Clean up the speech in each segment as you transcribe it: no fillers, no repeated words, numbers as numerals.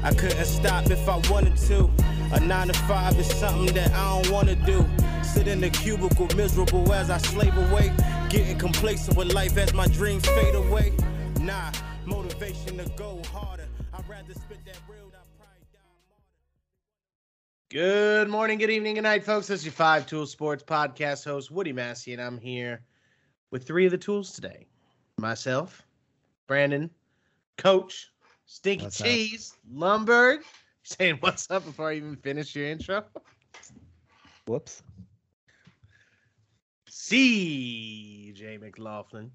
I couldn't stop if I wanted to. A 9 to 5 is something that I don't want to do. Sit in the cubicle miserable as I slave away. Getting complacent with life as my dreams fade away. Nah, motivation to go harder. I'd rather spit that real than pride die martyr. Good morning, good evening, good night, folks. This is your 5 Tool Sports podcast host, Woody Massey, and I'm here with 3 of the tools today. Myself, Brandon, Coach, Stinky What's Cheese, Lumberg. Saying what's up before I even finish your intro. Whoops. CJ McLaughlin,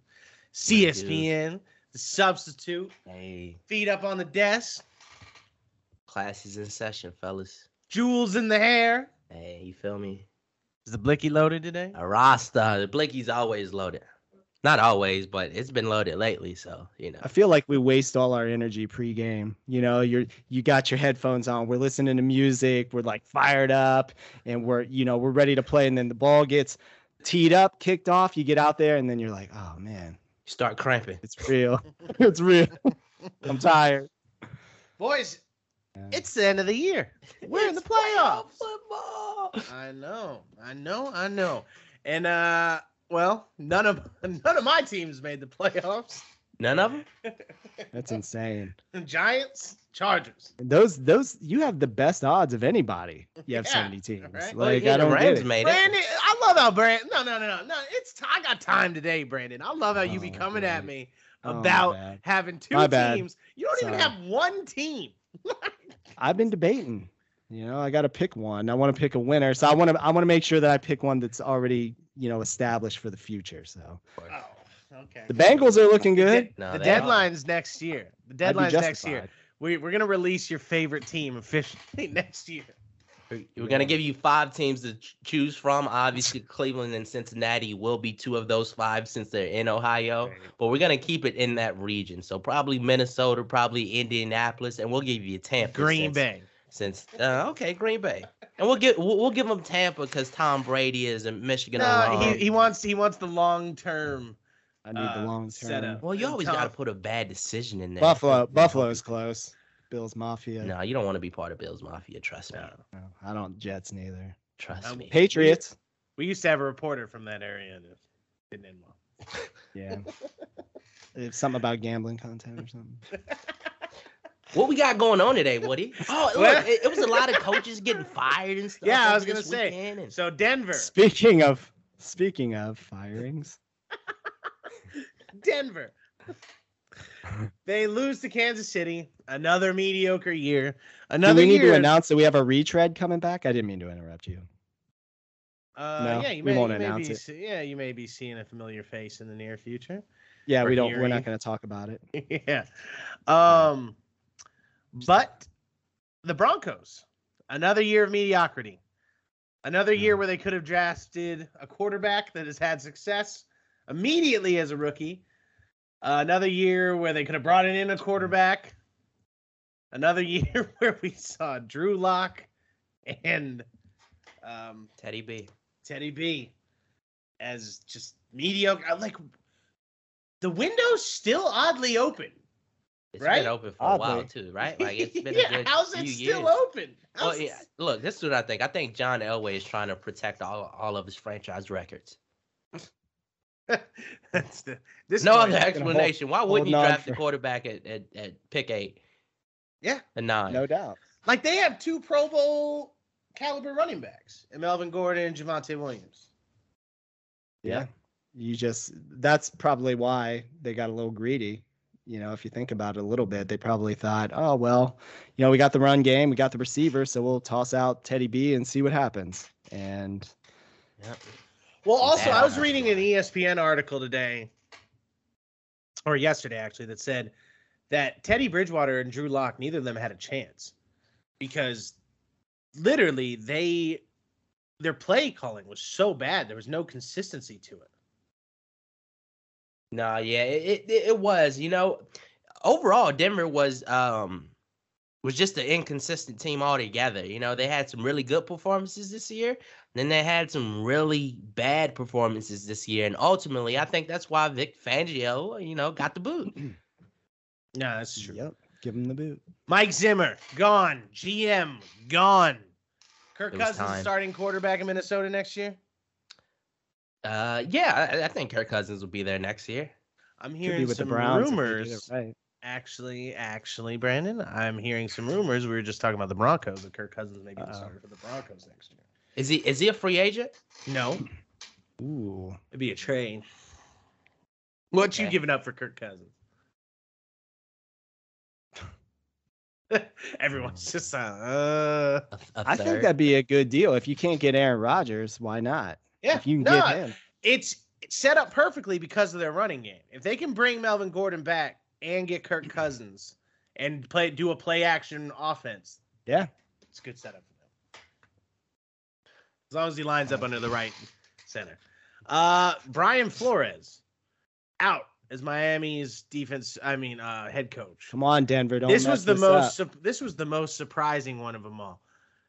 CSPN, the substitute. Hey, Feet up on the desk. class is in session, fellas. Jewels in the hair. Hey, you feel me? Is the blicky loaded today? A Rasta. The Blicky's always loaded. Not always, but it's been loaded lately, so, you know. I feel like we waste all our energy pregame. You know, you got your headphones on. We're listening to music. We're like fired up, and we're ready to play. And then the ball gets teed up, kicked off. You get out there, and then you're like, oh man, You start cramping. it's real. It's real. I'm tired. Boys, Yeah. it's the end of the year. We're in the playoffs. Football. I know. And well, none of my teams made the playoffs. None of them? That's insane. Giants, Chargers. Those you have the best odds of anybody. You have Yeah, so many teams. right? Well, Like yeah, I the don't get Rams it. made it. Brandon, I love how Brandon. No. I got time today, Brandon. I love how you be Oh, coming at man. me Oh, my about bad. having 2 My bad. teams. You don't even Sorry. have one team. I've been debating. You know, I got to pick one. I want to pick a winner, so I want to make sure that I pick one that's already established for the future. So Oh, okay. the Bengals are looking good. No, The they are. deadline's next year. The I'd be deadline's next year. justified. We're gonna release your favorite team officially next year. We're going to give you 5 teams to choose from. Obviously, Cleveland and Cincinnati will be 2 of those 5 since they're in Ohio. But we're going to keep it in that region. So probably Minnesota, probably Indianapolis, and we'll give you Tampa. Green since- Bay. Okay, Green Bay. And we'll give them Tampa because Tom Brady is a Michigan alum. No, he wants the long term. I need the long term. setup. Well, you always Tom- got to put a bad decision in there. Buffalo's close. Bills Mafia. No, you don't want to be part of Bill's Mafia. Trust me. No, I don't. Jets neither. Trust me. Patriots. We used to have a reporter from that area, and it didn't end well. Yeah. It's something about gambling content or something. What we got going on today, Woody? Oh, Well- look, it was a lot of coaches getting fired and stuff. Yeah, I over was gonna this say. weekend, and- So Denver, Speaking of firings, Denver. They lose to Kansas City. Another mediocre year. do Another we need year. to announce that we have a retread coming back? I didn't mean to interrupt you. No, yeah, you we may, won't you may announce be, it. Yeah, you may be seeing a familiar face in the near future. Yeah, Or we're hearing. not going to talk about it. Yeah. But the Broncos, another year of mediocrity. Another year where they could have drafted a quarterback that has had success immediately as a rookie. Another year where they could have brought in a quarterback. Another year where we saw Drew Lock and Teddy B. Teddy B as just mediocre. Like, the window's still oddly open. It's Right? been open for a while Oddly. too, right? Like it's been Yeah, a good how's it few still years. open? Well, How's yeah. Look, this is what I think. I think John Elway is trying to protect all of his franchise records. That's this No boy- other explanation. Why wouldn't you hold on draft the for- quarterback at pick 8 Yeah, and 9? No doubt. like they have 2 Pro Bowl caliber running backs, and Melvin Gordon and Javonte Williams. Yeah. That's probably why they got a little greedy. If you think about it a little bit, they probably thought, oh, well, we got the run game, we got the receiver, so we'll toss out Teddy B and see what happens. And Yeah. Well, also, Bad I was on that reading an ESPN article today, or yesterday actually, that said that Teddy Bridgewater and Drew Lock, neither of them had a chance because literally their play calling was so bad. There was no consistency to it. No, yeah, it was. Overall, Denver was just an inconsistent team altogether. They had some really good performances this year, then they had some really bad performances this year, and ultimately, I think that's why Vic Fangio, got the boot. No, that's true. Yep. Give him the boot. Mike Zimmer, gone. GM, gone. Kirk It was Cousins time. starting quarterback in Minnesota next year? Yeah, I think Kirk Cousins will be there next year. I'm Could be hearing with the some Browns if they get rumors. it right. Actually, Brandon, I'm hearing some rumors. We were just talking about the Broncos, that Kirk Cousins may be the starter for the Broncos next year. Is he a free agent? No, Ooh. it'd be a trade. What you Okay. giving up for Kirk Cousins? Everyone's just A I think third? that'd be a good deal. If you can't get Aaron Rodgers, why not? yeah. If you can no, get him. it's set up perfectly because of their running game. If they can bring Melvin Gordon back and get Kirk Cousins and do a play action offense, Yeah. it's a good setup for them. As long as he lines up under the right center. Brian Flores out as Miami's head coach. Come on, Denver. Don't This mess was the this most up. this was the most surprising one of them all.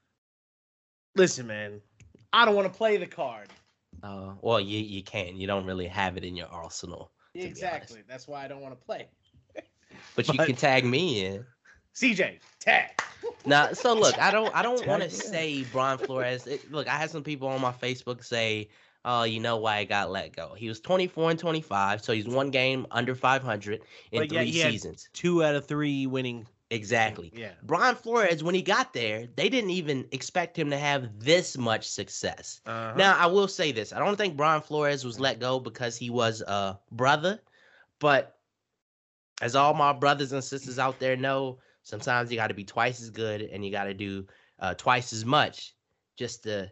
Listen, man, I don't want to play the card. Well, you can. You don't really have it in your arsenal. be Exactly. That's why I don't want to play. But you But- can tag me in. CJ, tag. Now, so look, I don't want to Tag me in. say Brian Flores. Look, I had some people on my Facebook say, "Oh, you know why he got let go? He was 24-25, so he's one game under 500 in But yet 3 he had seasons." 2 out of 3 winning. Exactly. Yeah. Brian Flores, when he got there, they didn't even expect him to have this much success. Uh-huh. Now, I will say this. I don't think Brian Flores was let go because he was a brother, but as all my brothers and sisters out there know, sometimes you got to be twice as good and you got to do twice as much just to,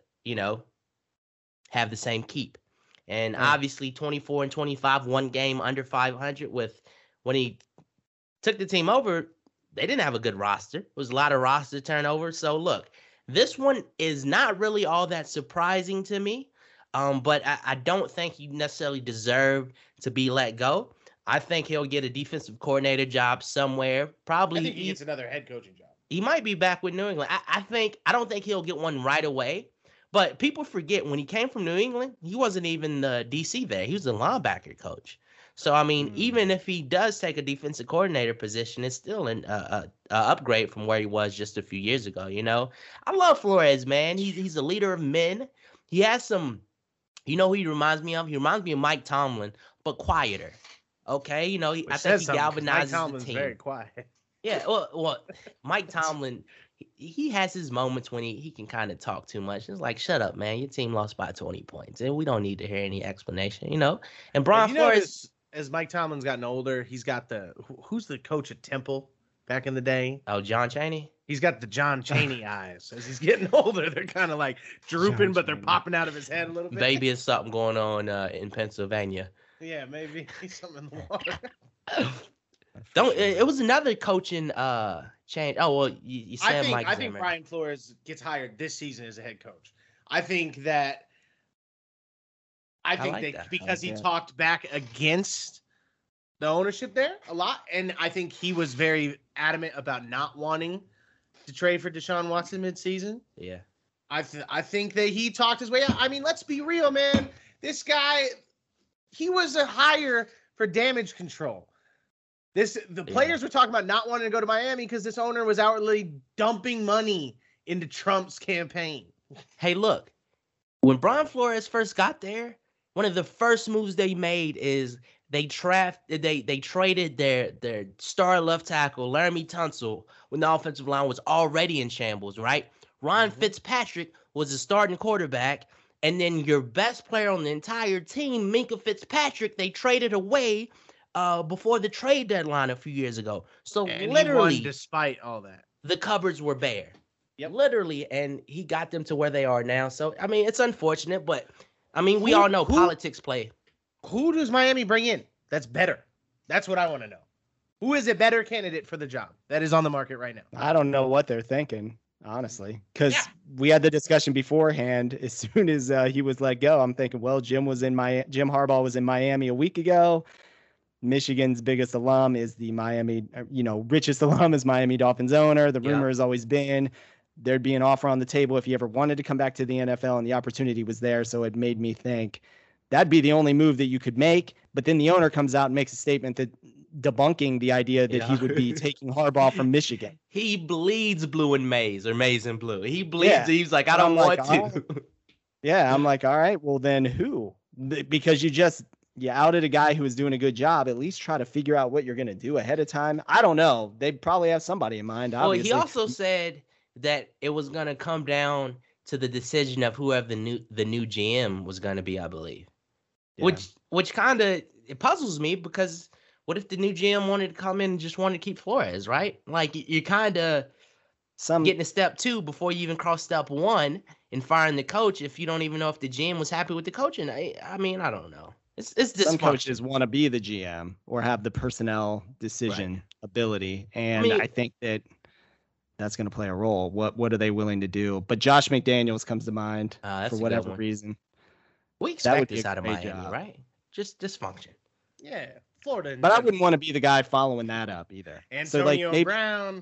have the same keep. And obviously 24-25, one game under 500 when he took the team over, they didn't have a good roster. It was a lot of roster turnover. So look, this one is not really all that surprising to me. But I don't think he necessarily deserved to be let go. I think he'll get a defensive coordinator job somewhere. Probably I think he gets another head coaching job. he might be back with New England. I don't think he'll get one right away. But people forget when he came from New England, he wasn't even the DC there. He was the linebacker coach. So, I mean, even if he does take a defensive coordinator position, it's still an upgrade from where he was just a few years ago, I love Flores, man. He's a leader of men. He has some, who he reminds me of? He reminds me of Mike Tomlin, but quieter. Okay? I think he galvanizes Mike Tomlin's the team. very quiet. Yeah, well, Mike Tomlin, he has his moments when he can kind of talk too much. It's like, shut up, man. Your team lost by 20 points, and we don't need to hear any explanation, And Brian Have you Flores, noticed, as Mike Tomlin's gotten older, he's got who's the coach at Temple back in the day? John Chaney. He's got the John Chaney eyes. As he's getting older, they're kind of like drooping, John but they're Chaney. popping out of his head a little bit. Maybe it's something going on in Pennsylvania. Yeah, maybe something in the water. It was another coaching change. Oh well, you said Mike I think Zimmer. Brian Flores gets hired this season as a head coach. I think that like that. because he Yeah. talked back against the ownership there a lot, and I think he was very adamant about not wanting to trade for Deshaun Watson midseason. Yeah. I think that he talked his way out. I mean, let's be real, man. This guy, he was a hire for damage control. The players were talking about not wanting to go to Miami because this owner was outwardly dumping money into Trump's campaign. Hey, look, when Brian Flores first got there, one of the first moves they made is they traded their star left tackle, Laramie Tunsil, when the offensive line was already in shambles, right? Ryan Fitzpatrick was the starting quarterback, and then your best player on the entire team, Minkah Fitzpatrick, they traded away before the trade deadline a few years ago. So And literally, he won despite all that. the cupboards were bare. Yep. Literally, and he got them to where they are now. So, I mean, it's unfortunate, but, I mean, we Who- all know who- politics play. Who does Miami bring in that's better? That's what I want to know. Who is a better candidate for the job that is on the market right now? I don't know what they're thinking, honestly, because Yeah. we had the discussion beforehand. As soon as he was let go, I'm thinking, well, Jim Harbaugh was in Miami a week ago. Michigan's biggest alum is the richest alum is Miami Dolphins owner. The Yeah. rumor has always been there'd be an offer on the table if he ever wanted to come back to the NFL, and the opportunity was there. So it made me think that'd be the only move that you could make. But then the owner comes out and makes a statement that debunking the idea that he would be taking Harbaugh from Michigan. He bleeds blue and maize or maize and blue. He bleeds. Yeah. He's like, I And don't I'm want like, to. Yeah, I'm like, all right, well then who? Because you outed a guy who was doing a good job. At least try to figure out what you're going to do ahead of time. I don't know. They probably have somebody in mind. Well, Obviously. he also said that it was going to come down to the decision of whoever the new GM was going to be, I believe. Yeah. Which kind of it puzzles me, because what if the new GM wanted to come in and just wanted to keep Flores, right? Like you're kind of getting to step 2 before you even cross step 1 and firing the coach if you don't even know if the GM was happy with the coaching. I mean, I don't know. It's some dysfunction. coaches want to be the GM or have the personnel decision ability, and I think that's going to play a role. What are they willing to do? But Josh McDaniels comes to mind for whatever reason. We expect this out of Miami, right? Just dysfunction. Yeah, Florida. But I wouldn't want to be the guy following that up either. Antonio Brown.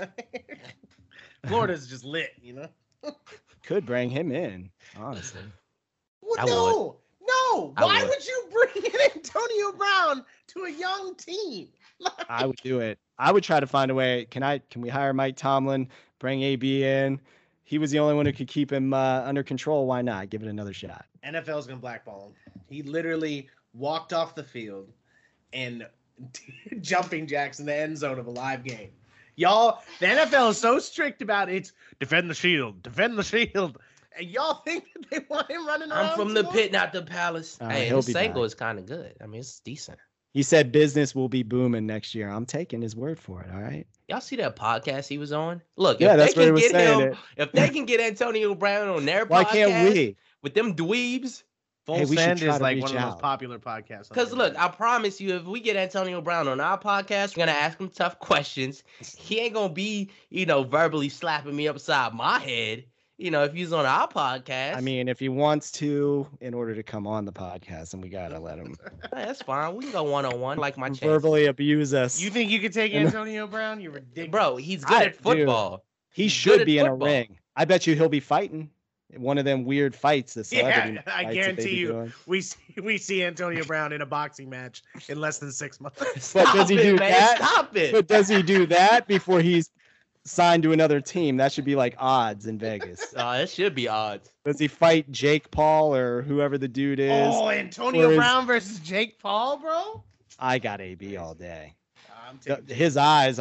Florida's just lit, Could bring him in, honestly. Well, no. Why would you bring in Antonio Brown to a young team? I would do it. I would try to find a way. Can we hire Mike Tomlin, bring AB in? He was the only one who could keep him under control. Why not? Give it another shot. NFL's going to blackball him. He literally walked off the field and jumping jacks in the end zone of a live game. Y'all, the NFL is so strict about it's defend the shield. And y'all think that they want him running around? I'm from the pit, not the palace. Hey, his single is kind of good. I mean, it's decent. He said business will be booming next year. I'm taking his word for it. All right. Y'all see that podcast he was on? Look, yeah, if that's they what he can was get saying. him, if they can get Antonio Brown on their why podcast, can't we? With them dweebs? Full Send is like one of the most popular podcasts. Because look, I promise you, if we get Antonio Brown on our podcast, we're gonna ask him tough questions. He ain't gonna be, verbally slapping me upside my head. If he's on our podcast. I mean, if he wants to, in order to come on the podcast, then we gotta let him. That's fine. We can go 1-on-1 like my chance. Verbally abuse us. You think you could take Antonio Brown? You're ridiculous. Bro, he's good at football. He should be in a ring. I bet you he'll be fighting one of them weird fights. The celebrity I guarantee you, we see Antonio Brown in a boxing match in less than 6 months. But does he do that? Stop it. But does he do that before he's signed to another team? That should be like odds in Vegas. It should be odds. Does he fight Jake Paul or whoever the dude is? Oh, Antonio Brown versus Jake Paul, bro? I got AB all day. His eyes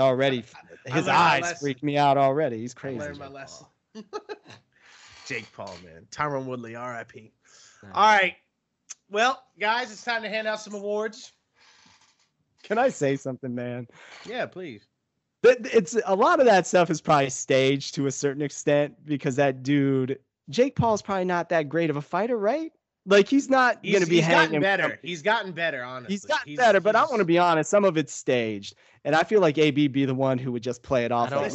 freak me out already. He's crazy. I learned my lesson. Jake Paul, man. Tyron Woodley, RIP. All right. Well, guys, it's time to hand out some awards. Can I say something, man? Yeah, please. It's a lot of that stuff is probably staged to a certain extent because that dude, Jake Paul's probably not that great of a fighter, right? Like he's not going to be hanging. He's gotten better, honestly. He's gotten better, but I want to be honest. Some of it's staged, and I feel like AB be the one who would just play it off. Man.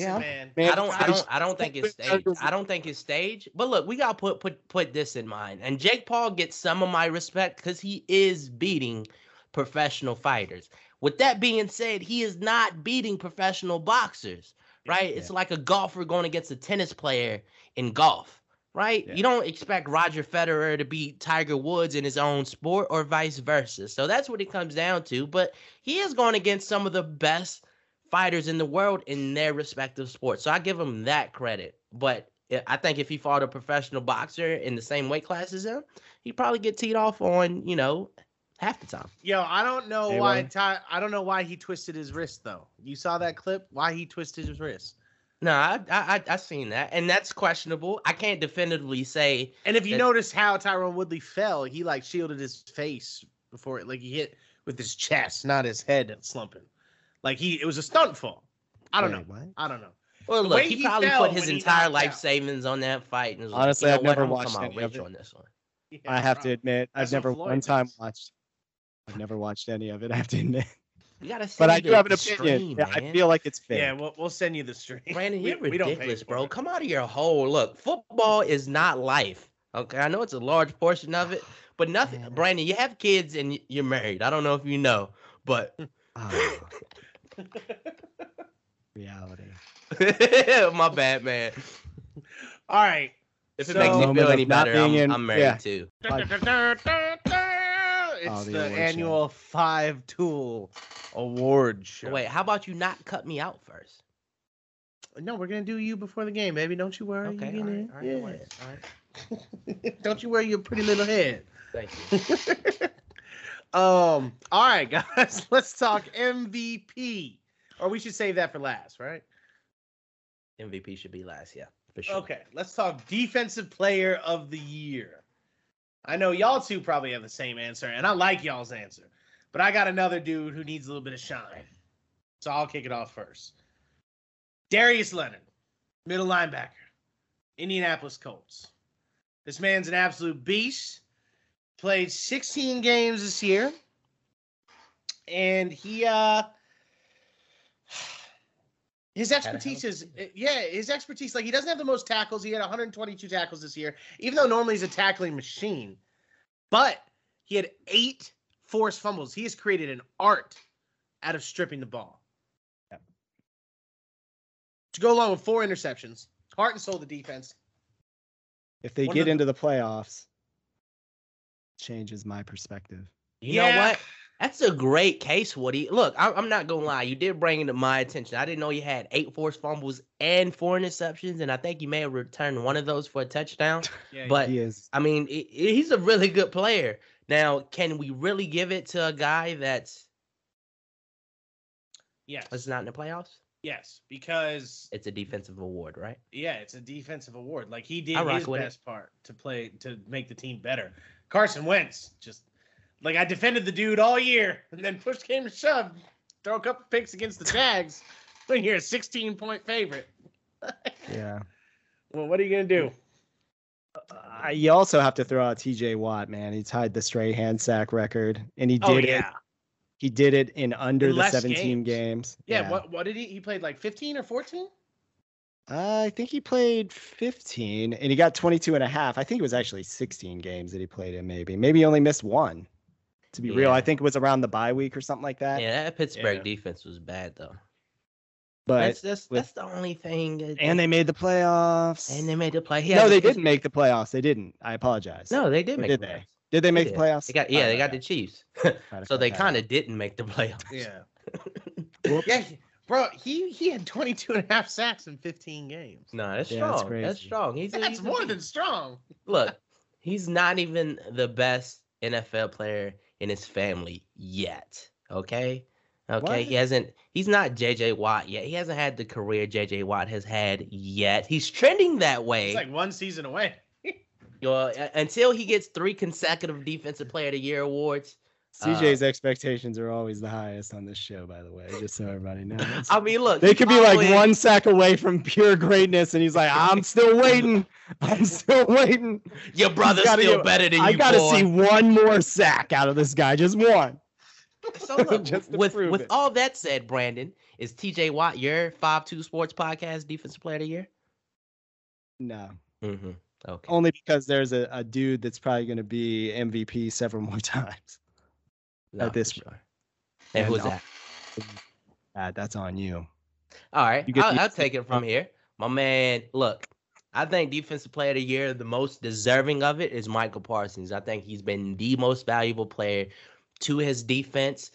I don't think it's staged. I don't think it's staged. But look, we got to put this in mind. And Jake Paul gets some of my respect because he is beating professional fighters. With that being said, he is not beating professional boxers, right? Yeah. It's like a golfer going against a tennis player in golf, right? Yeah. You don't expect Roger Federer to beat Tiger Woods in his own sport or vice versa. So that's what it comes down to. But he is going against some of the best fighters in the world in their respective sports. So I give him that credit. But I think if he fought a professional boxer in the same weight class as him, he'd probably get teed off on, half the time. Yo, I don't know why he twisted his wrist though. You saw that clip? Why he twisted his wrist? No, I seen that, and that's questionable. I can't definitively say. And if you notice how Tyron Woodley fell, he like shielded his face before it, like he hit with his chest, not his head slumping. Like it was a stunt fall. I don't know. What? I don't know. Well, look, he probably put his entire life savings on that fight. And was honestly, like, I've never watched any of it. On this one. Yeah, I have to admit, I've never watched any of it. I have to admit. You gotta see. But I do have an opinion. Yeah, I feel like it's fake. Yeah, we'll send you the stream. Brandon, you're ridiculous, bro. Come out of your hole. Look, football is not life. Okay, I know it's a large portion of it, but nothing. Man. Brandon, you have kids and you're married. I don't know if you know, but reality. My bad, man. All right. If it makes you feel any better, I'm married too. It's the the award annual 5-tool award show. Wait, how about you not cut me out first? No, we're gonna do you before the game, baby. Don't you worry. Okay, You all get right, in. all right, no worries, all right. Don't you worry your pretty little head. Thank you. All right, guys. Let's talk MVP. Or we should save that for last, right? MVP should be last, yeah, for sure. Okay, let's talk defensive player of the year. I know y'all two probably have the same answer, and I like y'all's answer. But I got another dude who needs a little bit of shine. So I'll kick it off first. Darius Leonard, middle linebacker, Indianapolis Colts. This man's an absolute beast. Played 16 games this year. And he his expertise is his expertise, like, he doesn't have the most tackles. He had 122 tackles this year, even though normally he's a tackling machine. But he had 8 forced fumbles. He has created an art out of stripping the ball. Yep. To go along with 4 interceptions, heart and soul of the defense. If they One get of the- into the playoffs, changes my perspective. You know what? That's a great case, Woody. Look, I'm not gonna lie. You did bring it to my attention. I didn't know you had 8 forced fumbles and 4 interceptions, and I think you may have returned one of those for a touchdown. Yeah, But He is. I mean, he's a really good player. Now, can we really give it to a guy that's yes, not in the playoffs? yes, because It's a defensive award, right? yeah, it's a defensive award. Like, he did I rock his with it. best part to make the team better. Carson Wentz just, like, I defended the dude all year, and then push came to shove, throw a couple picks against the Jags when you're a 16-point favorite. Yeah. Well, what are you gonna do? You also have to throw out TJ Watt, man. He tied the Strahan sack record, and he did it. He did it in under In the less 17 games. Yeah. What did he played like 15 or 14? I think he played 15, and he got 22 and a half. I think it was actually 16 games that he played in. Maybe he only missed 1. To be real, Yeah. I think it was around the bye week or something like that. Yeah, that Pittsburgh Yeah. defense was bad though. But That's the only thing. and they made the playoffs. and they made the play. No, they didn't make the playoffs. They didn't. I apologize. No, they did Or make did the they? playoffs. Did they make the did. playoffs? They got they got the Chiefs. So they kind of didn't make the playoffs. Yeah. Whoops. Yeah, bro, he had 22 and a half sacks in 15 games. No, that's Yeah, that's strong. That's crazy. strong. He's That's he's a more beast. than strong. Look, he's not even the best NFL player in his family yet. Okay? Okay. What? He's not JJ Watt yet. He hasn't had the career JJ Watt has had yet. He's trending that way. It's like one season away. Until he gets 3 consecutive defensive player of the year awards. CJ's expectations are always the highest on this show, by the way, just so everybody knows. I mean, look, They could be like probably- 1 sack away from pure greatness, and he's like, "I'm still waiting. I'm still waiting. Your brother's gotta still get- better than I you, gotta boy. see 1 more sack out of this guy, just 1." So look, Just to with prove it. all that said, Brandon, is TJ Watt your 5-2 Sports Podcast Defensive Player of the Year? No, Mm-hmm. Okay. only because there's a dude that's probably going to be MVP several more times. No, this- for sure. And and who's I'll- that? That's on you. All right, You get the- I'll take it from here. My man, look, I think Defensive Player of the Year, the most deserving of it is Michael Parsons. I think he's been the most valuable player to his defense.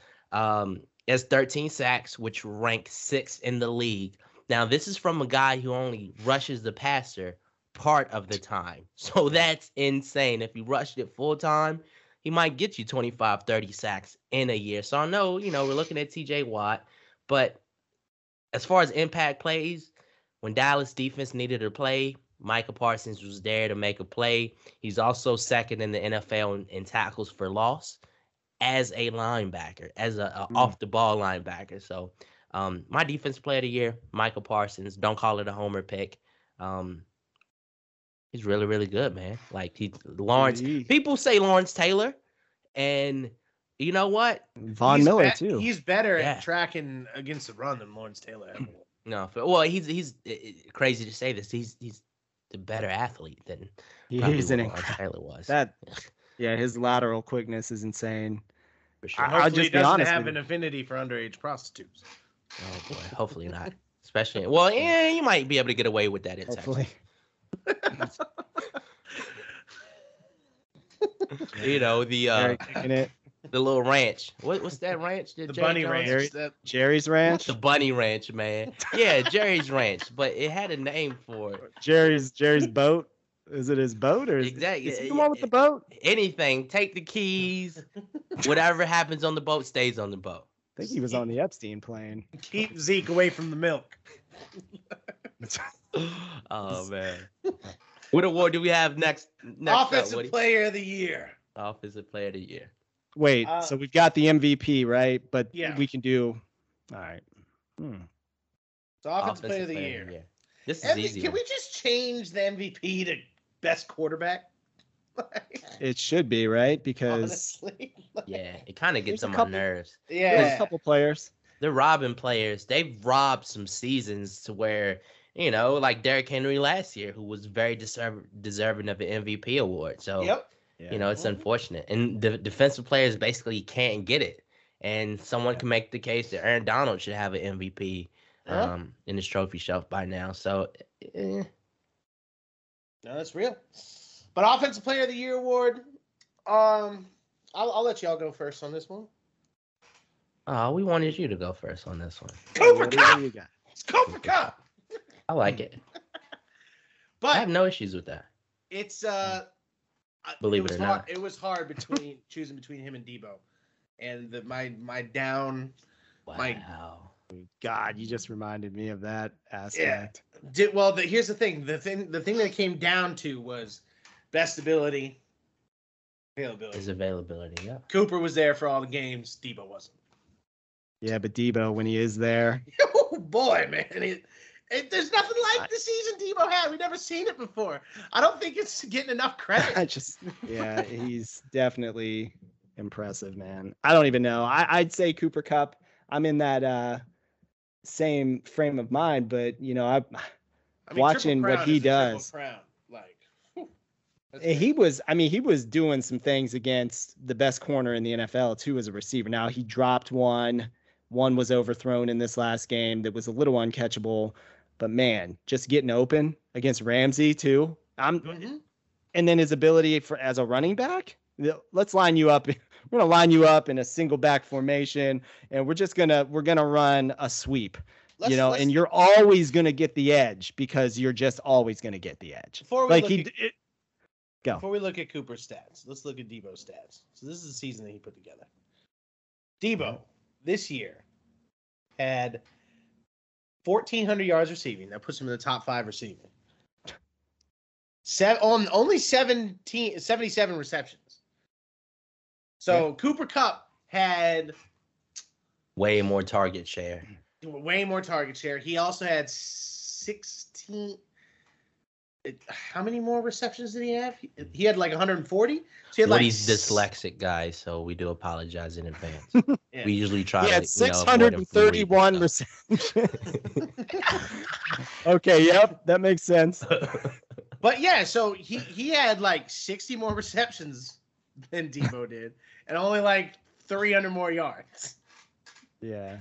Has 13 sacks, which ranks 6th in the league. Now, this is from a guy who only rushes the passer part of the time. So that's insane. If he rushed it full time, he might get you 25, 30 sacks in a year. So I know, we're looking at TJ Watt, but as far as impact plays, when Dallas defense needed a play, Micah Parsons was there to make a play. He's also second in the NFL in tackles for loss as a linebacker, as a off-the-ball linebacker. So my defense player of the year, Michael Parsons. Don't call it a homer pick. He's really, really good, man. Like Lawrence. Gee. People say Lawrence Taylor, and you know what? Von Miller too. He's better Yeah. at tracking against the run than Lawrence Taylor. No, he's crazy to say this. He's the better athlete than probably He's what an Lawrence incredible. Taylor was. Yeah, his lateral quickness is insane. For sure. I'll Hopefully just he be doesn't honest have with an you. affinity for underage prostitutes. Oh boy, hopefully not. Especially, well, yeah, you might be able to get away with that in Texas. Hopefully. The Very kicking it. The little ranch. What's that ranch? The Jerry Bunny Jones- Ranch. Jerry- That- Jerry's Ranch. The Bunny Ranch, man. Yeah, Jerry's Ranch, but it had a name for it. Jerry's boat. Is it his boat or Exactly. is he the one with the boat? Anything. Take the keys. Whatever happens on the boat stays on the boat. I think he was on the Epstein plane. Keep Zeke away from the milk. Oh man. What award do we have next? Offensive Woody? Player of the Year. Offensive Player of the Year. Wait, so we've got the MVP, right? But Yeah. we can do. All right. So Offensive Player of the Year. This is MVP, easy. can we just change the MVP to best quarterback? It should be right because Honestly. Yeah, it kind of gets There's a on my couple- nerves. there's Yeah. a couple players. They're robbing players. They've robbed some seasons to where, like Derrick Henry last year, who was very deserving of an MVP award. So, Yep. Yeah. it's unfortunate. And the defensive players basically can't get it. And someone can make the case that Aaron Donald should have an MVP in his trophy shelf by now. So, No, that's real. But Offensive Player of the Year award, I'll let y'all go first on this one. we wanted you to go first on this one. Cooper What do Cup. you got? It's Cooper Cup. I like it. I But have no issues with that. it's Believe it it was or hard, not. it was hard choosing between him and Debo, and my down. Wow. God, you just reminded me of that aspect. Here's the thing. The thing that it came down to was best ability, availability. His availability, yeah. Cooper was there for all the games. Debo wasn't. Yeah, but Debo, when he is there, Oh boy, man! There's nothing like the season Debo had. We've never seen it before. I don't think it's getting enough credit. yeah, he's definitely impressive, man. I don't even know. I'd say Cooper Cup. I'm in that same frame of mind, but I mean, watching Triple what he Crown is does. a Triple Crown. Like, whew, that's He good. was doing some things against the best corner in the NFL too as a receiver. Now he dropped one was overthrown in this last game that was a little uncatchable, but man, just getting open against Ramsey too. Mhm. And then his ability as a running back. Let's line you up. We're gonna line you up in a single back formation, and we're gonna run a sweep. Let's- And you're always gonna get the edge because you're just always gonna get the edge. Before we Like look at- go. Before we look at Cooper's stats, let's look at Debo's stats. So this is the season that he put together. Debo this year had 1,400 yards receiving. That puts him in the top 5 receiving. Only 77 receptions. So Cooper Cup had Way more target share. way more target share. He also had 16. How many more receptions did he have? He had like 140. So he had Woody's dyslexic, guys, so we do apologize in advance. Yeah. We usually try He to. had avoid him from reading 631 stuff. receptions. Okay, yep, that makes sense. But yeah, so he had like 60 more receptions than Debo did, and only like 300 more yards. Yeah.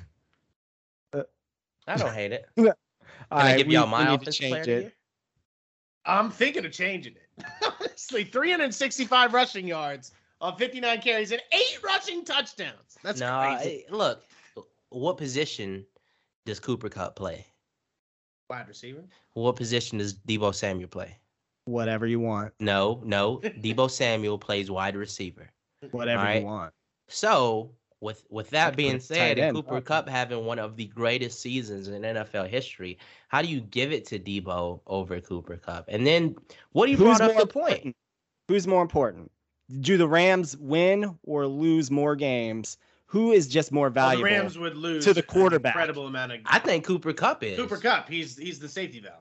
I don't hate it. All Can I right, give we- y'all my we need to offensive change player of the it. year? I'm thinking of changing it. Honestly, 365 rushing yards on 59 carries and 8 rushing touchdowns. That's crazy. Look, what position does Cooper Cup play? Wide receiver. What position does Debo Samuel play? Whatever you want. No. Debo Samuel plays wide receiver. Whatever All right. you want. So, with that Except being for said, tight and end, Cooper probably. Cup having one of the greatest seasons in NFL history, how do you give it to Debo over Cooper Cup? And then, what you brought up the point. important? Who's more important? Do the Rams win or lose more games? Who is just more Well, the valuable? Rams would lose to the quarterback. An incredible amount of. I think Cooper Cup is. Cooper Cup. He's the safety valve.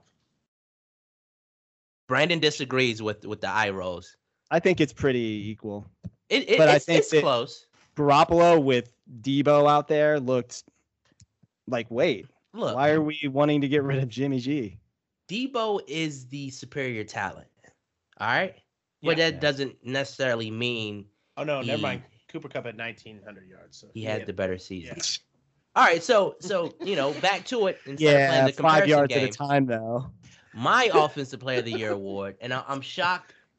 Brandon disagrees with the eye rolls. I think it's pretty equal. But I think it's that- close. Garoppolo with Debo out there looked like, wait, Look, why are we wanting to get rid of Jimmy G? Debo is the superior talent. All right? But that doesn't necessarily mean Oh no, never He- mind. Cooper Cup had 1,900 yards. So he had the better season. Yeah. All right, so back to it. Instead of playing Yeah, the 5 comparison yards game, at a time though. my Offensive Player of the Year award, and I'm shocked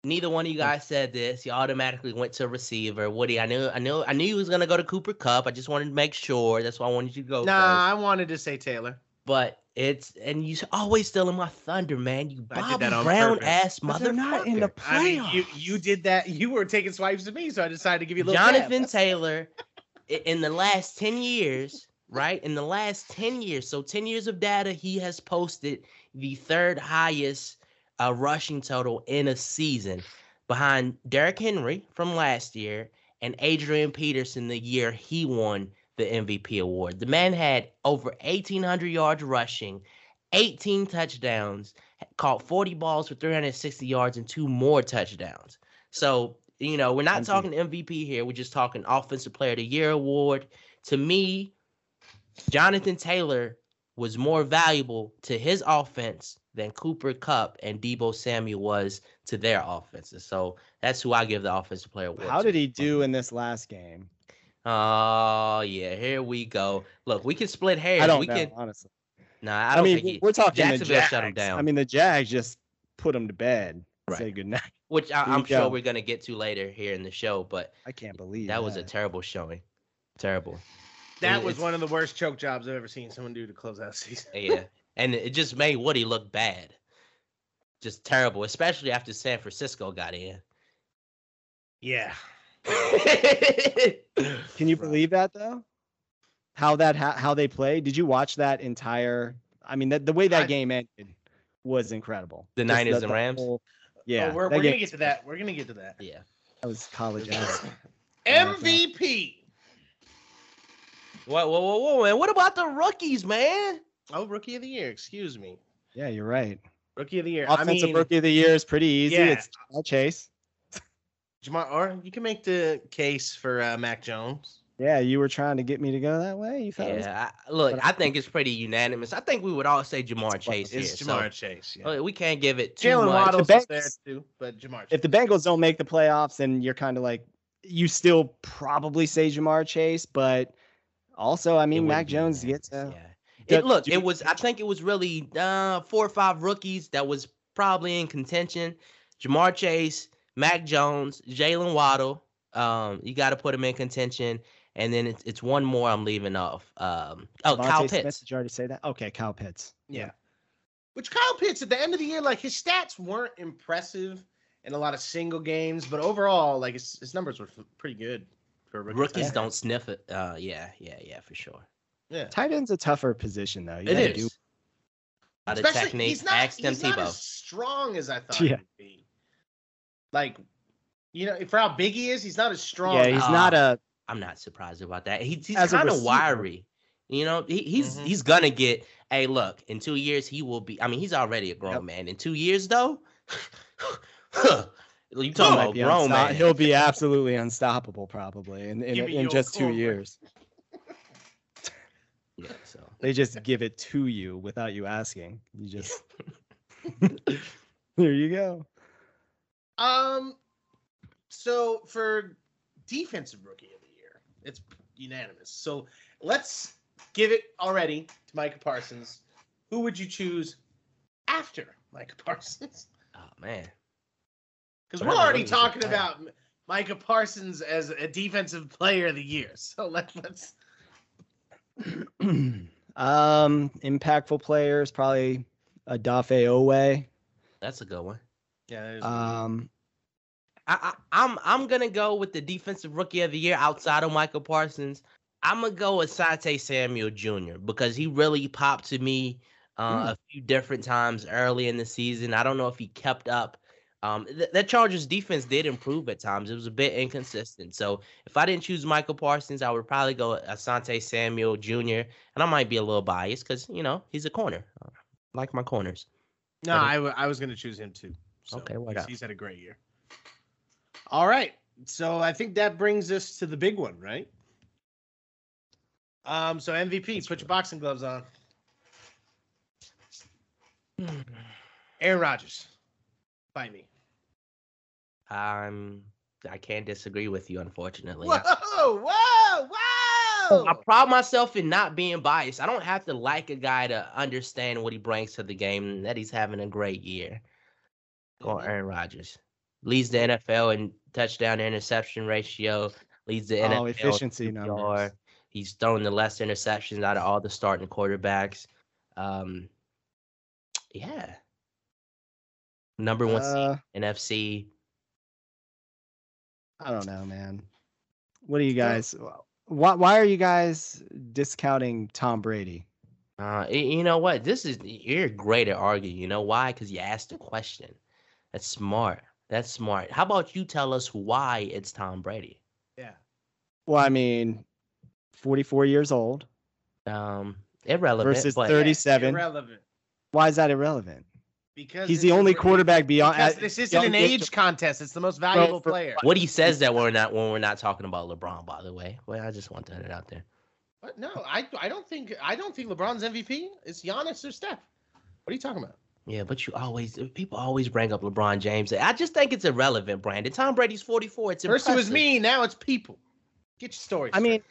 Neither one of you guys said this. You automatically went to receiver. Woody, I knew you was gonna go to Cooper Kupp. I just wanted to make sure. That's why I wanted you to go Nah, first. I wanted to say Taylor. But and you always stealing my thunder, man. You I did Bobby that on Brown purpose. ass But they're not in the motherfucker. I mean, playoffs. you did that. You were taking swipes at me, so I decided to give you a little Jonathan jab. Taylor, in the last 10 years, right? In the last 10 years, so 10 years of data, he has posted the third highest rushing total in a season, behind Derrick Henry from last year and Adrian Peterson the year he won the MVP award. The man had over 1,800 yards rushing, 18 touchdowns, caught 40 balls for 360 yards and 2 more touchdowns. So, we're not talking MVP here. We're just talking Offensive Player of the Year award. To me, Jonathan Taylor was more valuable to his offense than Cooper Kupp and Deebo Samuel was to their offenses. So that's who I give the Offensive Player award. How did he do in this last game? Oh, yeah, here we go. Look, we can split hairs. I don't we know, can. honestly. Nah, I I don't mean, think we're talking the Jacksonville Jags. shut him down. I mean, the Jags just put him to bed. Right. Say goodnight. which Here I'm you sure go. we're gonna get to later here in the show. But I can't believe that was a terrible showing. Terrible. That It- was it's- one of the worst choke jobs I've ever seen someone do to close out a season. Yeah, and it just made Woody look bad. Just terrible, especially after San Francisco got in. Yeah. Can you believe that though? How they played? Did you watch that entire? I mean, the way that game ended was incredible. The Just Niners and Rams? Yeah, Oh, we're that gonna game- get to that. We're gonna get to that. Yeah. That was college. esque. MVP. Whoa, man! What about the rookies, man? Oh, rookie of the year. Excuse me. Yeah, you're right. Rookie of the year. Offensive I mean, rookie of the year is pretty easy. yeah. It's Jamar Chase. Jamar, or you can make the case for Mac Jones. Yeah, you were trying to get me to go that way. You thought it was Yeah, I think it's pretty unanimous. I think we would all say Jamar Chase here. It's Jamar Chase. Yeah. We can't give it too Jalen much. Waddle's The is there Bengals- too, but Jamar Chase. if the Bengals don't make the playoffs, then you're kind of like, you still probably say Jamar Chase, but also, I It mean, wouldn't Mac be Jones unanimous, gets a. yeah. Do- Look, do it you- was. I think it was really 4 or 5 rookies that was probably in contention. Jamar Chase, Mac Jones, Jalen Waddle. You got to put him in contention, and then it's one more I'm leaving off. Kyle Devontae Smith, Pitts. did you already say that? Okay, Kyle Pitts. Yeah. Which Kyle Pitts at the end of the year, like his stats weren't impressive in a lot of single games, but overall, like his numbers were pretty good for a rookie. Rookies tight don't sniff it. Yeah, for sure. end. Yeah. Tight end's a tougher position, though. You It gotta is. A lot of Especially, technique. he's not, Ask them he's not Tebow. as strong as I thought Yeah. he would be. Like, for how big he is, he's not as strong. Yeah, he's not a. I'm not surprised about that. He's As a kind of receiver. wiry. He's Mhm. he's gonna get. Hey, look, in 2 years he will be. I mean, he's already a grown Yep. man. In 2 years, though, you talking might about be grown man? He'll be absolutely unstoppable, probably, in Give me in your just 2 cornbread. years. Yeah. So They just give it to you without you asking. You just. There you go. So for defensive rookie of the year, it's unanimous. So let's give it already to Micah Parsons. Who would you choose after Micah Parsons? oh man, Because What we're are the already rookies talking that about Micah Parsons as a defensive player of the year. So let's Impactful players, probably Adafe Owe. that's a good one. yeah. I'm gonna go with the defensive rookie of the year outside of Michael Parsons. I'm gonna go with Asante Samuel Jr. because he really popped to me a few different times early in the season. I don't know if he kept up. That Chargers defense did improve at times. It was a bit inconsistent. So if I didn't choose Michael Parsons, I would probably go with Asante Samuel Jr. And I might be a little biased because he's a corner. I like my corners. No, I was going to choose him too. So, Okay, what because up? he's had a great year. All right. So I think that brings us to the big one, right? So MVP, put your boxing gloves on. Aaron Rodgers. Fight me. I can't disagree with you, unfortunately. Whoa! I pride myself in not being biased. I don't have to like a guy to understand what he brings to the game and that he's having a great year. Go on, Aaron Rodgers. leads the NFL in touchdown to interception ratio, leads the NFL efficiency in QBR. numbers. He's thrown the less interceptions out of all the starting quarterbacks. Yeah. Number one seed NFC. I don't know, man. What are you guys? Why are you guys discounting Tom Brady? You know what? You're great at arguing. You know why? Because you asked a question. That's smart. That's smart. How about you tell us why it's Tom Brady? Yeah. Well, I mean, 44 years old. Irrelevant. Versus but 37. Irrelevant. Why is that irrelevant? Because he's the only quarterback beyond. Because this isn't an age contest. It's the most valuable player. What he says that when we're not talking about LeBron, by the way. Well, I just want to put it out there. What? No, I don't think LeBron's MVP. It's Giannis or Steph. What are you talking about? Yeah, but people always bring up LeBron James. I just think it's irrelevant, Brandon. Tom Brady's 44. It's first impressive. it was me, now it's people. Get your story. I mean,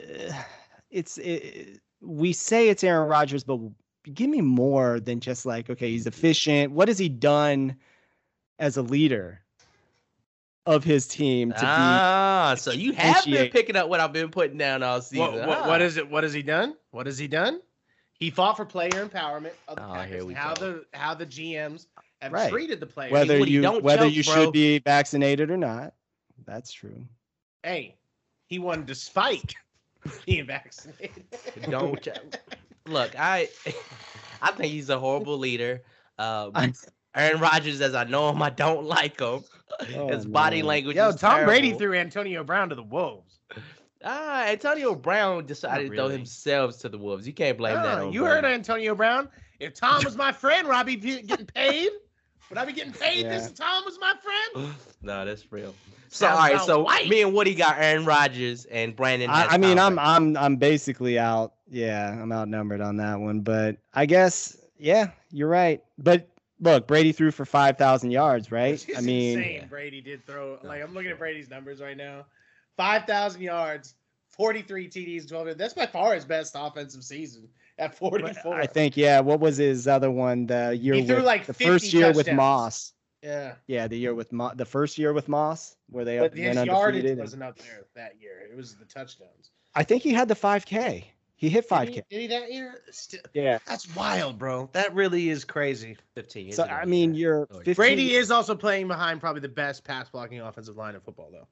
we say it's Aaron Rodgers, but give me more than just like, okay, he's efficient. What has he done as a leader of his team to be? So you have been picking up what I've been putting down all season. What is it? What has he done? What has he done? He fought for player empowerment of the Packers. Here we how go. the GMs have Right. treated the players. Whether Woody, you don't joke, should be vaccinated or not, that's true. Hey, he won despite being vaccinated. Don't look. I think he's a horrible leader. Aaron Rodgers, as I know him, I don't like him. His body language. Yo, is Tom terrible. Brady threw Antonio Brown to the Wolves. Antonio Brown decided to throw himself to the Wolves. You can't blame that on You Brady. heard Antonio Brown. If Tom was my friend, would I be getting paid? Would I be getting paid this if Tom was my friend? No, that's real. So all right, so me and Woody got Aaron Rodgers and Brandon. I mean, I'm basically out. Yeah, I'm outnumbered on that one. But I guess, yeah, you're right. But look, Brady threw for 5,000 yards, right? Which is insane. Brady did throw. Like, I'm looking at Brady's numbers right now. 5,000 yards, 43 TDs, 12. That's by far his best offensive season at 44. I think, yeah. What was his other one? The year he threw with, like the 50 first year touchdowns. with Moss. Yeah. Yeah, the first year with Moss, where they But went his yardage undefeated. wasn't up there that year. It was the touchdowns. I think he had the 5K. He hit 5K. Did he that year? Yeah. That's wild, bro. That really is crazy. 15 years So, ago, I mean, yeah. you're 15. Brady is also playing behind probably the best pass blocking offensive line in football, though.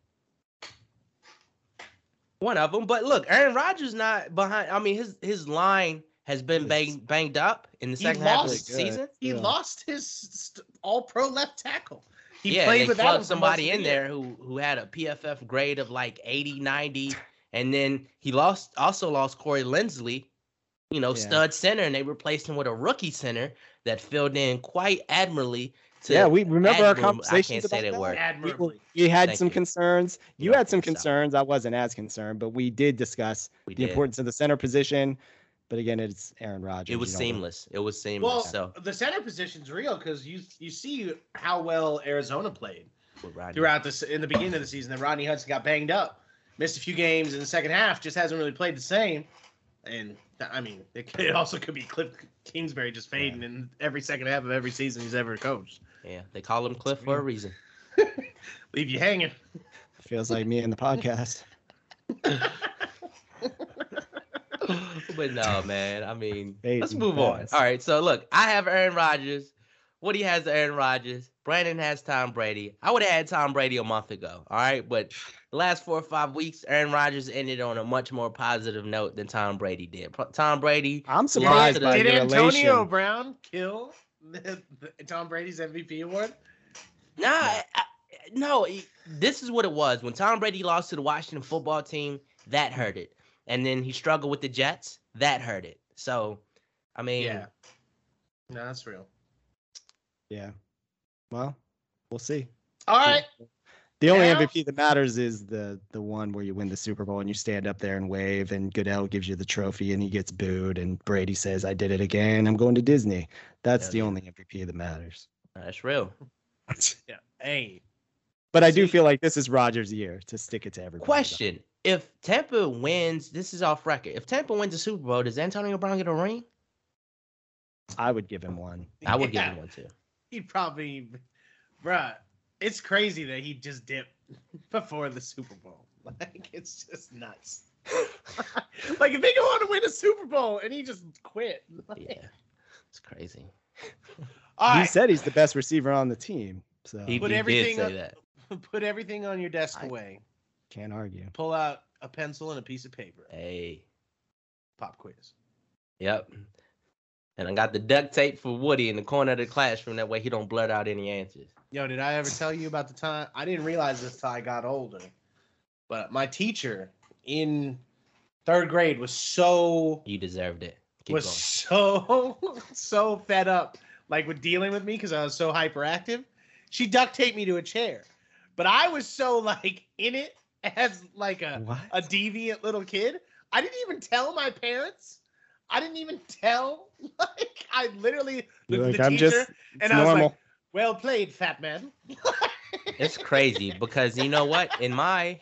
One of them, but look, Aaron Rodgers not behind. I mean, his line has been banged up in the second half of the season. He lost his all-pro left tackle. He Yeah, played they without plugged him somebody in there who had a PFF grade of like 80, 90, and then he also lost Corey Linsley, stud center, and they replaced him with a rookie center that filled in quite admirably. We remember our conversations about that. Admirably. We had some concerns. You had some concerns. I wasn't as concerned, but we did discuss the importance of the center position. But again, it's Aaron Rodgers. It was seamless. It was seamless. Well, so the center position's real because you see how well Arizona played throughout in the beginning of the season. That Rodney Hudson got banged up, missed a few games in the second half, just hasn't really played the same. And I mean, it also could be Cliff Kingsbury just fading in every second half of every season he's ever coached. Yeah, they call him Cliff for a reason. Leave you hanging. Feels like me in the podcast. But no, man. I mean, let's Fading move on. fast. All right, so look, I have Aaron Rodgers. Woody has Aaron Rodgers. Brandon has Tom Brady. I would have had Tom Brady a month ago. All right, but the last 4 or 5 weeks, Aaron Rodgers ended on a much more positive note than Tom Brady did. Tom Brady. I'm surprised by Did your Antonio elation. Brown kill Tom Brady's MVP award? No. This is what it was. When Tom Brady lost to the Washington football team, that hurt it. And then he struggled with the Jets. That hurt it. So, I mean. Yeah. No, that's real. Yeah. Well, we'll see. All right. The only Now- MVP that matters is the one where you win the Super Bowl and you stand up there and wave, and Goodell gives you the trophy and he gets booed, and Brady says, "I did it again. I'm going to Disney." That's the only MVP that matters. That's real. Yeah. Hey. But I do feel like this is Rodgers' year to stick it to everybody. Question. If Tampa wins, this is off record. If Tampa wins the Super Bowl, does Antonio Brown get a ring? I would give him one. I would give him one too. He'd probably, bruh. It's crazy that he just dipped before the Super Bowl. Like, it's just nuts. Like, if they go on to win a Super Bowl and he just quit. Like, Yeah, it's crazy. all He right, said he's the best receiver on the team, so He Put did everything say up- that. put everything on your desk away. can't argue. Pull out a pencil and a piece of paper. Hey, Pop quiz. yep. And I got the duct tape for Woody in the corner of the classroom. That way he don't blurt out any answers. Yo, did I ever tell you about the time? I didn't realize this till I got older. But my teacher in 3rd grade was so You deserved it. Keep was going. so fed up like with dealing with me because I was so hyperactive. She duct taped me to a chair. But I was so like in it as like a What? deviant little kid. I didn't even tell my parents. I didn't even tell. Like, I literally You're looked like, at the I'm teacher just and it's I was normal. like, "Well played, fat man." It's crazy because you know what? In my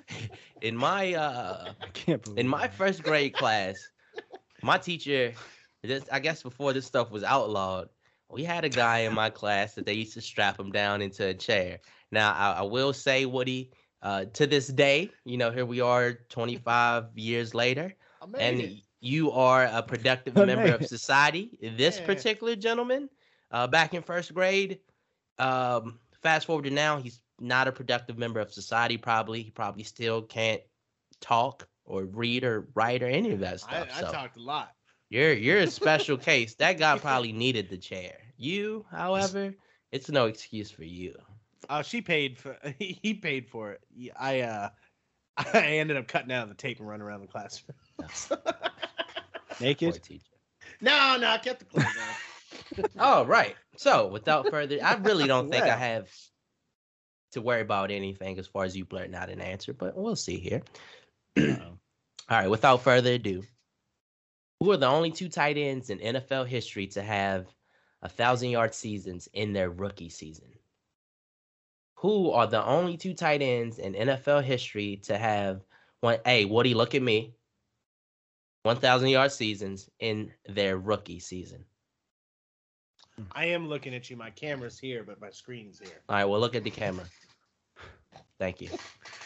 I can't believe in my that. 1st grade class, my teacher, I guess before this stuff was outlawed, we had a guy in my class that they used to strap him down into a chair. Now, I will say, Woody, to this day, here we are 25 years later, I made and it. you are a productive I member made of it. society. This Yeah. particular gentleman, back in 1st grade, fast forward to now, he's not a productive member of society. He probably still can't talk or read or write or any of that I stuff. So talked a lot. you're a special case. That guy probably needed the chair. You, however, it's no excuse for you. Oh, she paid for. He paid for it. Yeah, I ended up cutting out the tape and running around the classroom. Poor Naked. no, teacher. I kept the clothes on. Oh, right. So without further, I really don't think I Well. have to worry about anything as far as you blurting out an answer, but we'll see here. Uh-oh. All right, without further ado, who are the only 2 tight ends in NFL history to have 1,000-yard seasons in their rookie season? Who are the only 2 tight ends in NFL history to have one? Hey, Woody, look at me. 1,000-yard seasons in their rookie season. I am looking at you. My camera's here, but my screen's here. All right, well, look at the camera. Thank you.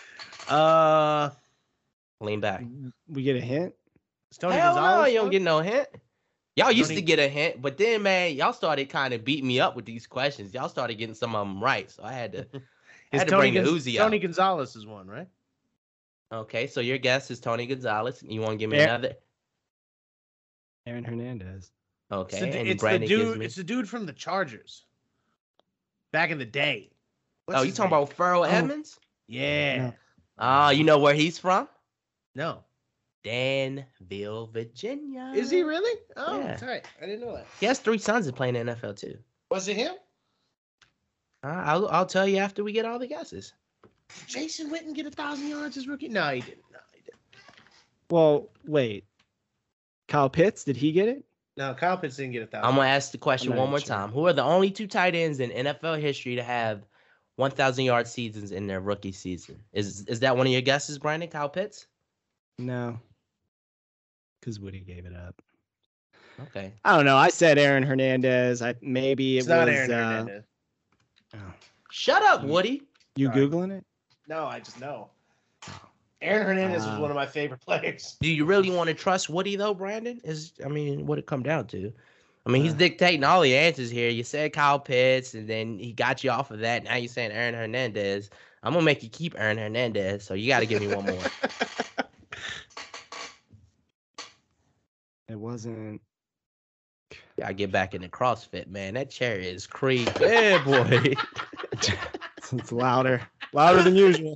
Lean back. We get a hint. Is Tony Hell no, Gonzalez you don't one? get no hint. Y'all used to Tony- get a hint, but then, man, y'all started kind of beating me up with these questions. Y'all started getting some of them right, so I had to bring the Uzi Tony out. Gonzalez is one, right? Okay, so your guess is Tony Gonzalez. You want to give me Yeah. another? Aaron Hernandez. Okay, and It's the Brandon gives dude. me. It's the dude from the Chargers. Back in the day. What's Oh, you his talking name? about Pharrell Edmonds? Yeah. You know where he's from? No. Danville, Virginia. Is he really? Oh, Yeah. that's right. I didn't know that. He has 3 sons that play in the NFL too. Was it him? I'll tell you after we get all the guesses. Did Jason Witten get 1,000 yards as rookie? No, he didn't. No, he didn't. Well, wait. Kyle Pitts, did he get it? No, Kyle Pitts didn't get 1,000. I'm gonna ask the question I'm not one more even sure. time. Who are the only 2 tight ends in NFL history to have 1,000-yard seasons in their rookie season? Is that one of your guesses, Brandon? Kyle Pitts? No. Because Woody gave it up. Okay. I don't know. I said Aaron Hernandez. Maybe It's it not was. Aaron Hernandez. Oh. Shut up, Woody. You Sorry. Googling it? No, I just know. Aaron Hernandez was Wow. one of my favorite players. Do you really want to trust Woody though, Brandon? What it come down to? He's dictating all the answers here. You said Kyle Pitts, and then he got you off of that. Now you're saying Aaron Hernandez. I'm gonna make you keep Aaron Hernandez, so you got to give me one more. It wasn't. Gotta get back into CrossFit, man. That chair is creepy. Yeah, boy. It's louder. Louder than usual.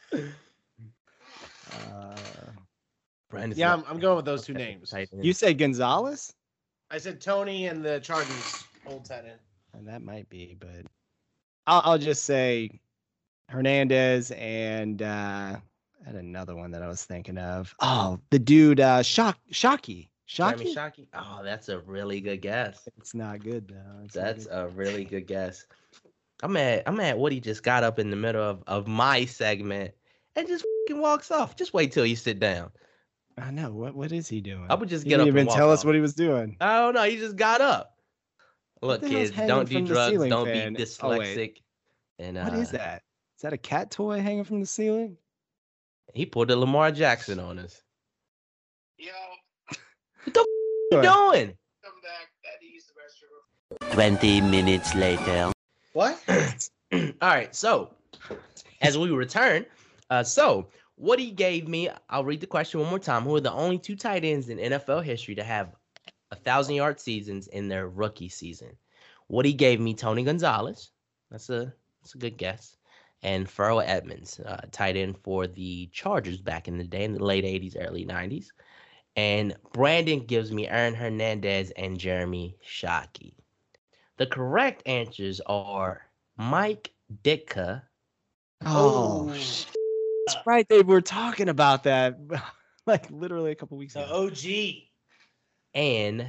Brandon's Yeah, not- I'm going with those 2 Okay, names. tight end. You said Gonzalez? I said Tony and the Chargers old tight end. And that might be, but I'll just say Hernandez and I had another one that I was thinking of. Oh, the dude Shockey. Jeremy Shockey? Shockey? Oh, that's a really good guess. It's not good though. It's not That's good. a really good guess. I'm at Woody just got up in the middle of my segment and just fucking walks off. Just wait till you sit down. I know. What is he doing? I would just He get didn't up even and walk tell us off. what he was doing. I don't know. He just got up. Look, the hell's kids, hanging don't do from the drugs. ceiling Don't fan? be Oh, wait. dyslexic. And What is that? Is that a cat toy hanging from the ceiling? He pulled a Lamar Jackson on us. Yo, What the you doing? come back. Had to use the restroom. 20 minutes later. What? All right, so as we return, so Woody gave me, I'll read the question one more time. Who are the only 2 tight ends in NFL history to have 1,000-yard seasons in their rookie season? Woody gave me Tony Gonzalez. That's a good guess. And Furrow Edmonds, tight end for the Chargers back in the day, in the late 80s, early 90s. And Brandon gives me Aaron Hernandez and Jeremy Shockey. The correct answers are Mike Ditka. Oh, that's right. They were talking about that like literally a couple weeks The ago. OG. And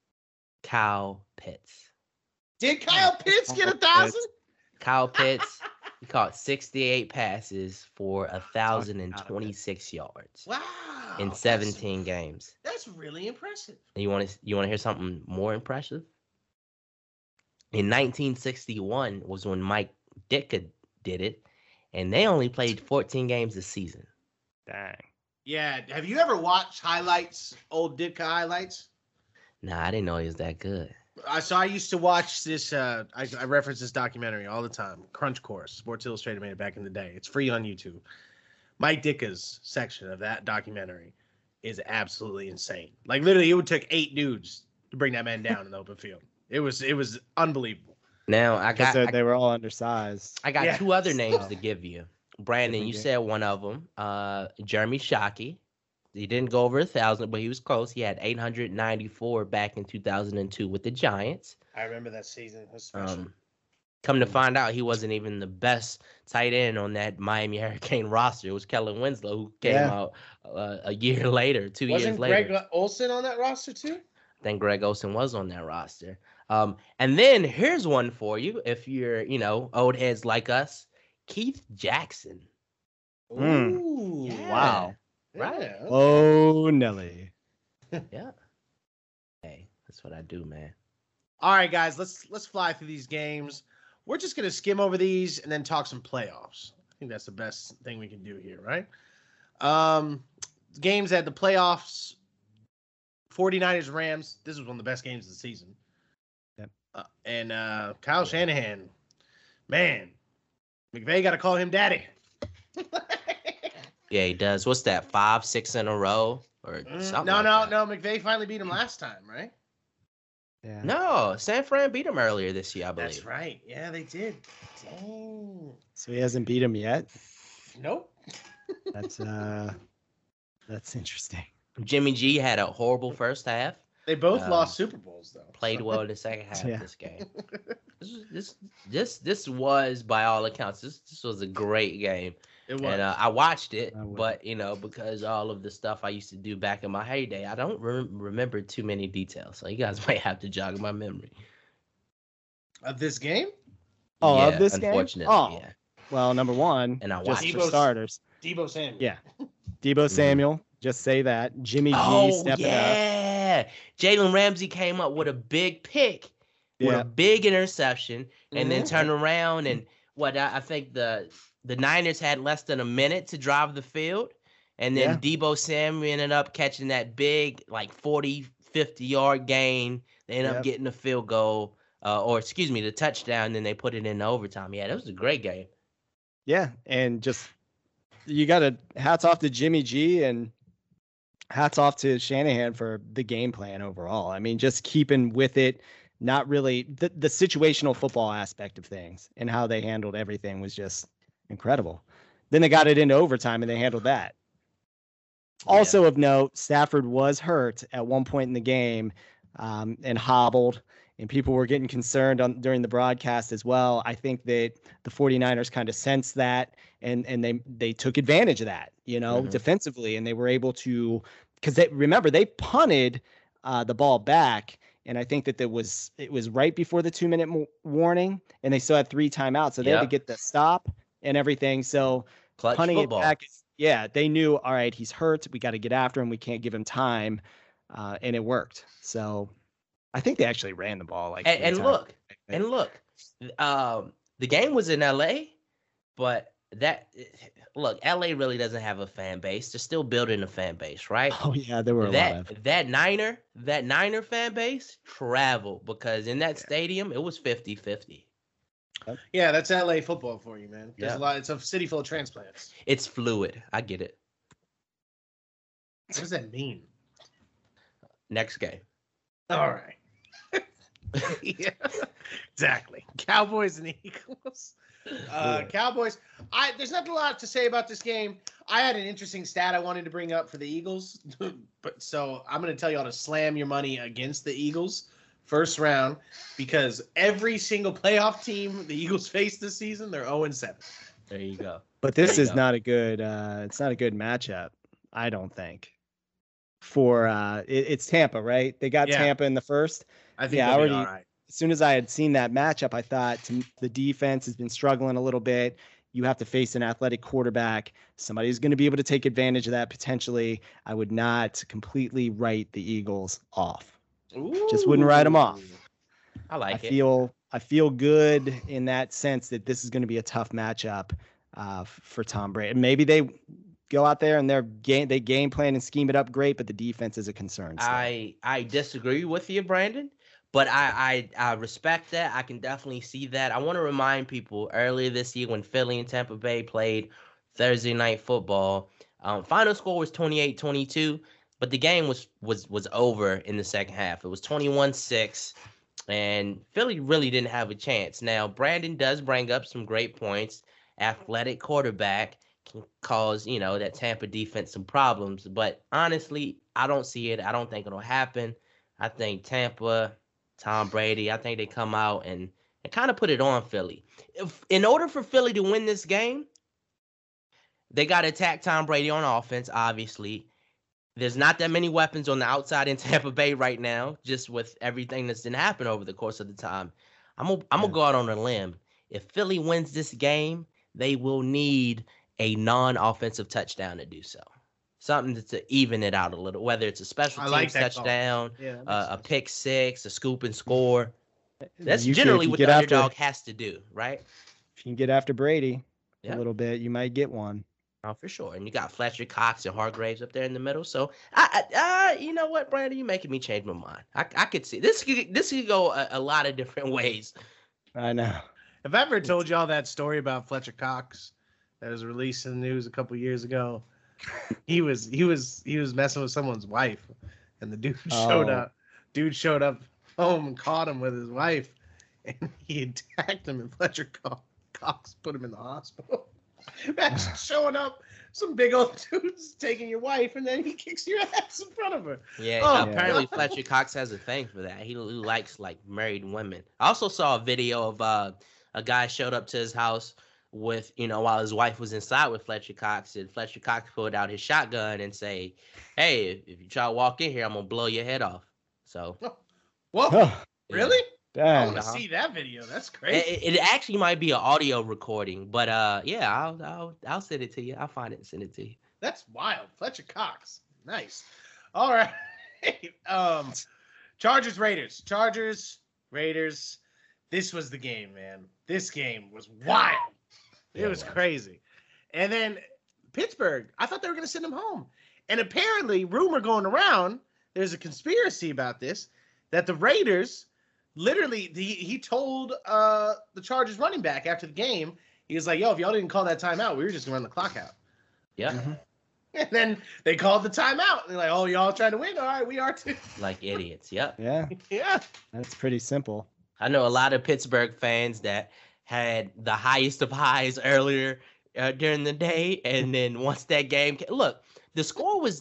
Kyle Pitts. Did Kyle Pitts get 1,000? Kyle Pitts, he caught 68 passes for 1,026 yards Wow. in 17 games. That's really impressive. And you want to hear something more impressive? In 1961 was when Mike Ditka did it, and they only played 14 games this season. Dang. Yeah. Have you ever watched highlights, old Ditka highlights? Nah, I didn't know he was that good. I used to watch this. I reference this documentary all the time. Crunch Course, Sports Illustrated made it back in the day. It's free on YouTube. Mike Ditka's section of that documentary is absolutely insane. Like literally, it would take 8 dudes to bring that man down in the open field. It was unbelievable. Now I got They were all undersized. I got Yeah. 2 other names to give you. Brandon, Different you game. said one of them. Jeremy Shockey. He didn't go over 1,000, but he was close. He had 894 back in 2002 with the Giants. I remember that season. It was special. Come to find out, he wasn't even the best tight end on that Miami Hurricane roster. It was Kellen Winslow who came out a year later, 2 years Wasn't later. Greg Olsen on that roster too? Then Greg Olsen was on that roster. And then here's one for you if you're, old heads like us. Keith Jackson. Mm. Ooh, Yeah. Wow. Right. Yeah, okay. Oh, Nelly. Yeah. Hey, that's what I do, man. All right, guys, let's fly through these games. We're just gonna skim over these and then talk some playoffs. I think that's the best thing we can do here, right? Games at the playoffs, 49ers Rams. This was one of the best games of the season. Yep. And Kyle Shanahan, man, McVay got to call him daddy. Yeah, he does. What's that? 5, 6 in a row or something? No, like that? McVay finally beat him last time, right? Yeah. No, San Fran beat him earlier this year, I believe. That's right. Yeah, they did. Dang. So he hasn't beat him yet. Nope. That's interesting. Jimmy G had a horrible first half. They both lost Super Bowls though. Played well in the second half Yeah. of this game. This was, by all accounts, this was a great game. It was. And I watched it, I would. but because all of the stuff I used to do back in my heyday, I don't remember too many details. So you guys might have to jog my memory. Of this game? Oh, Yeah, of this game? unfortunately, Oh, yeah. well, number one, And I just watched for it. starters. Debo Samuel. Yeah. Debo Samuel, just say that. Jimmy G Oh stepping up. yeah, Jalen Ramsey came up with a big pick, with Yeah. a big interception, and then Mhm. turned around and I think the Niners had less than a minute to drive the field, and then Debo Samuel ended up catching that big 40, 50-yard gain. They ended up Yep. getting the field goal, the touchdown. Then they put it in overtime. Yeah, that was a great game. Yeah, and just you got to hats off to Jimmy G and hats off to Shanahan for the game plan overall. I mean, just keeping with it, not really the situational football aspect of things and how they handled everything was just incredible. Then they got it into overtime and they handled that. Also of note, Stafford was hurt at one point in the game and hobbled, and people were getting concerned during the broadcast as well. I think that the 49ers kind of sensed that and they took advantage of that, defensively, and they were able to, because they punted the ball back, and I think that it was right before the 2-minute warning, and they still had 3 timeouts, so they had to get the stop and everything. So Clutch punting football. it back, they knew, all right, he's hurt. We got to get after him. We can't give him time, and it worked. So I think they actually ran the ball And three look, times. The game was in LA, but look, LA really doesn't have a fan base. They're still building a fan base, right? Oh yeah, there were a lot of. That Niner fan base traveled because in that stadium it was 50-50. Yeah, that's LA football for you, man. There's Yeah. a lot. It's a city full of transplants. It's fluid. I get it. What does that mean? Next game. All right. Yeah, exactly. Cowboys and Eagles. Cowboys. There's not a lot to say about this game. I had an interesting stat I wanted to bring up for the Eagles, but so I'm going to tell you all to slam your money against the Eagles first round because every single playoff team the Eagles face this season, they're 0-7. There you go. But this There you is go. not a good. It's not a good matchup. I don't think. For it's Tampa, right? They got Yeah. Tampa in the first. I think Yeah, they'll be already- all right. As soon as I had seen that matchup, I thought the defense has been struggling a little bit. You have to face an athletic quarterback. Somebody's going to be able to take advantage of that potentially. I would not completely write the Eagles off. Just wouldn't write 'em off. I like it. I feel good in that sense that this is going to be a tough matchup for Tom Brady. And maybe they go out there and they game plan and scheme it up great, but the defense is a concern. Still. I disagree with you, Brandon, but I respect that. I can definitely see that. I want to remind people earlier this year when Philly and Tampa Bay played Thursday Night Football, final score was 28-22, but the game was over in the second half. It was 21-6, and Philly really didn't have a chance. Now, Brandon does bring up some great points. Athletic quarterback can cause, that Tampa defense some problems. But honestly, I don't see it. I don't think it'll happen. I think Tampa, Tom Brady, I think they come out and kind of put it on Philly. In order for Philly to win this game, they got to attack Tom Brady on offense, obviously. There's not that many weapons on the outside in Tampa Bay right now, just with everything that's been happening over the course of the time. I'm gonna go out on a limb. If Philly wins this game, they will need a non-offensive touchdown to do so. Something to even it out a little, whether it's a special I teams like that call. touchdown, Yeah, that makes a sense. pick six, a scoop and score. That's You could- generally if you what get the after- underdog has to do, right? If you can get after Brady Yeah. a little bit, you might get one. Oh, for sure. And you got Fletcher Cox and Hargraves up there in the middle. So, you know what, Brandon, you're making me change my mind. I could see this could go a lot of different ways. I know. Have I ever told y'all that story about Fletcher Cox that was released in the news a couple years ago? He was messing with someone's wife, and the dude showed Oh. up. Dude showed up home and caught him with his wife, and he attacked him. And Fletcher Cox put him in the hospital. Imagine showing up, some big old dude's taking your wife, and then he kicks your ass in front of her. Yeah, Oh, apparently God. Fletcher Cox has a thing for that. He likes like married women. I also saw a video of a guy showed up to his house with, while his wife was inside with Fletcher Cox, and Fletcher Cox pulled out his shotgun and say, "Hey, if you try to walk in here, I'm gonna blow your head off." So, Whoa, Oh, really? I dang. want to Uh-huh. see that video. That's crazy. it actually might be an audio recording, but yeah, I'll send it to you. I'll find it and send it to you. That's wild. Fletcher Cox. Nice. All right. Chargers, Raiders. This was the game, man. This game was wild. It Yeah, was it was. crazy. And then Pittsburgh, I thought they were going to send him home. And apparently, rumor going around, there's a conspiracy about this, that the Raiders literally, he told the Chargers running back after the game, he was like, yo, if y'all didn't call that timeout, we were just going to run the clock out. Yeah, And then they called the timeout. And they're like, oh, y'all trying to win? All right, we are too. like idiots. Yep. Yeah, Yeah. that's pretty simple. I know a lot of Pittsburgh fans that had the highest of highs earlier during the day, and then once that game look, the score was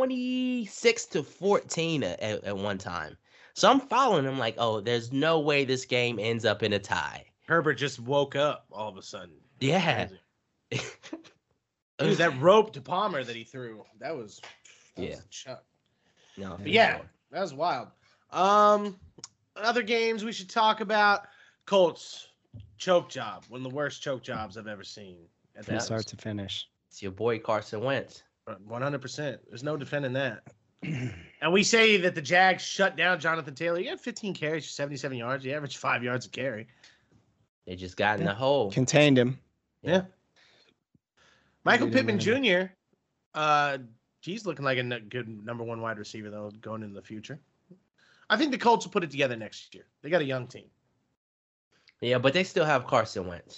26-14 at one time. So I'm following him like, oh, there's no way this game ends up in a tie. Herbert just woke up all of a sudden. Yeah. Crazy. It was that rope to Palmer that he threw. That was Yeah. a chuck. No, But yeah, that was wild. Other games we should talk about. Colts choke job. One of the worst choke jobs I've ever seen. At From that. start to finish. it's your boy Carson Wentz. 100%. There's no defending that. And we say that the Jags shut down Jonathan Taylor. He had 15 carries for 77 yards. He averaged 5 yards a carry. They just got in the hole. Contained him. Yeah. Michael Made him Pittman win. Jr. He's looking like a good number one wide receiver though, going into the future. I think the Colts will put it together next year. They got a young team. Yeah, but they still have Carson Wentz.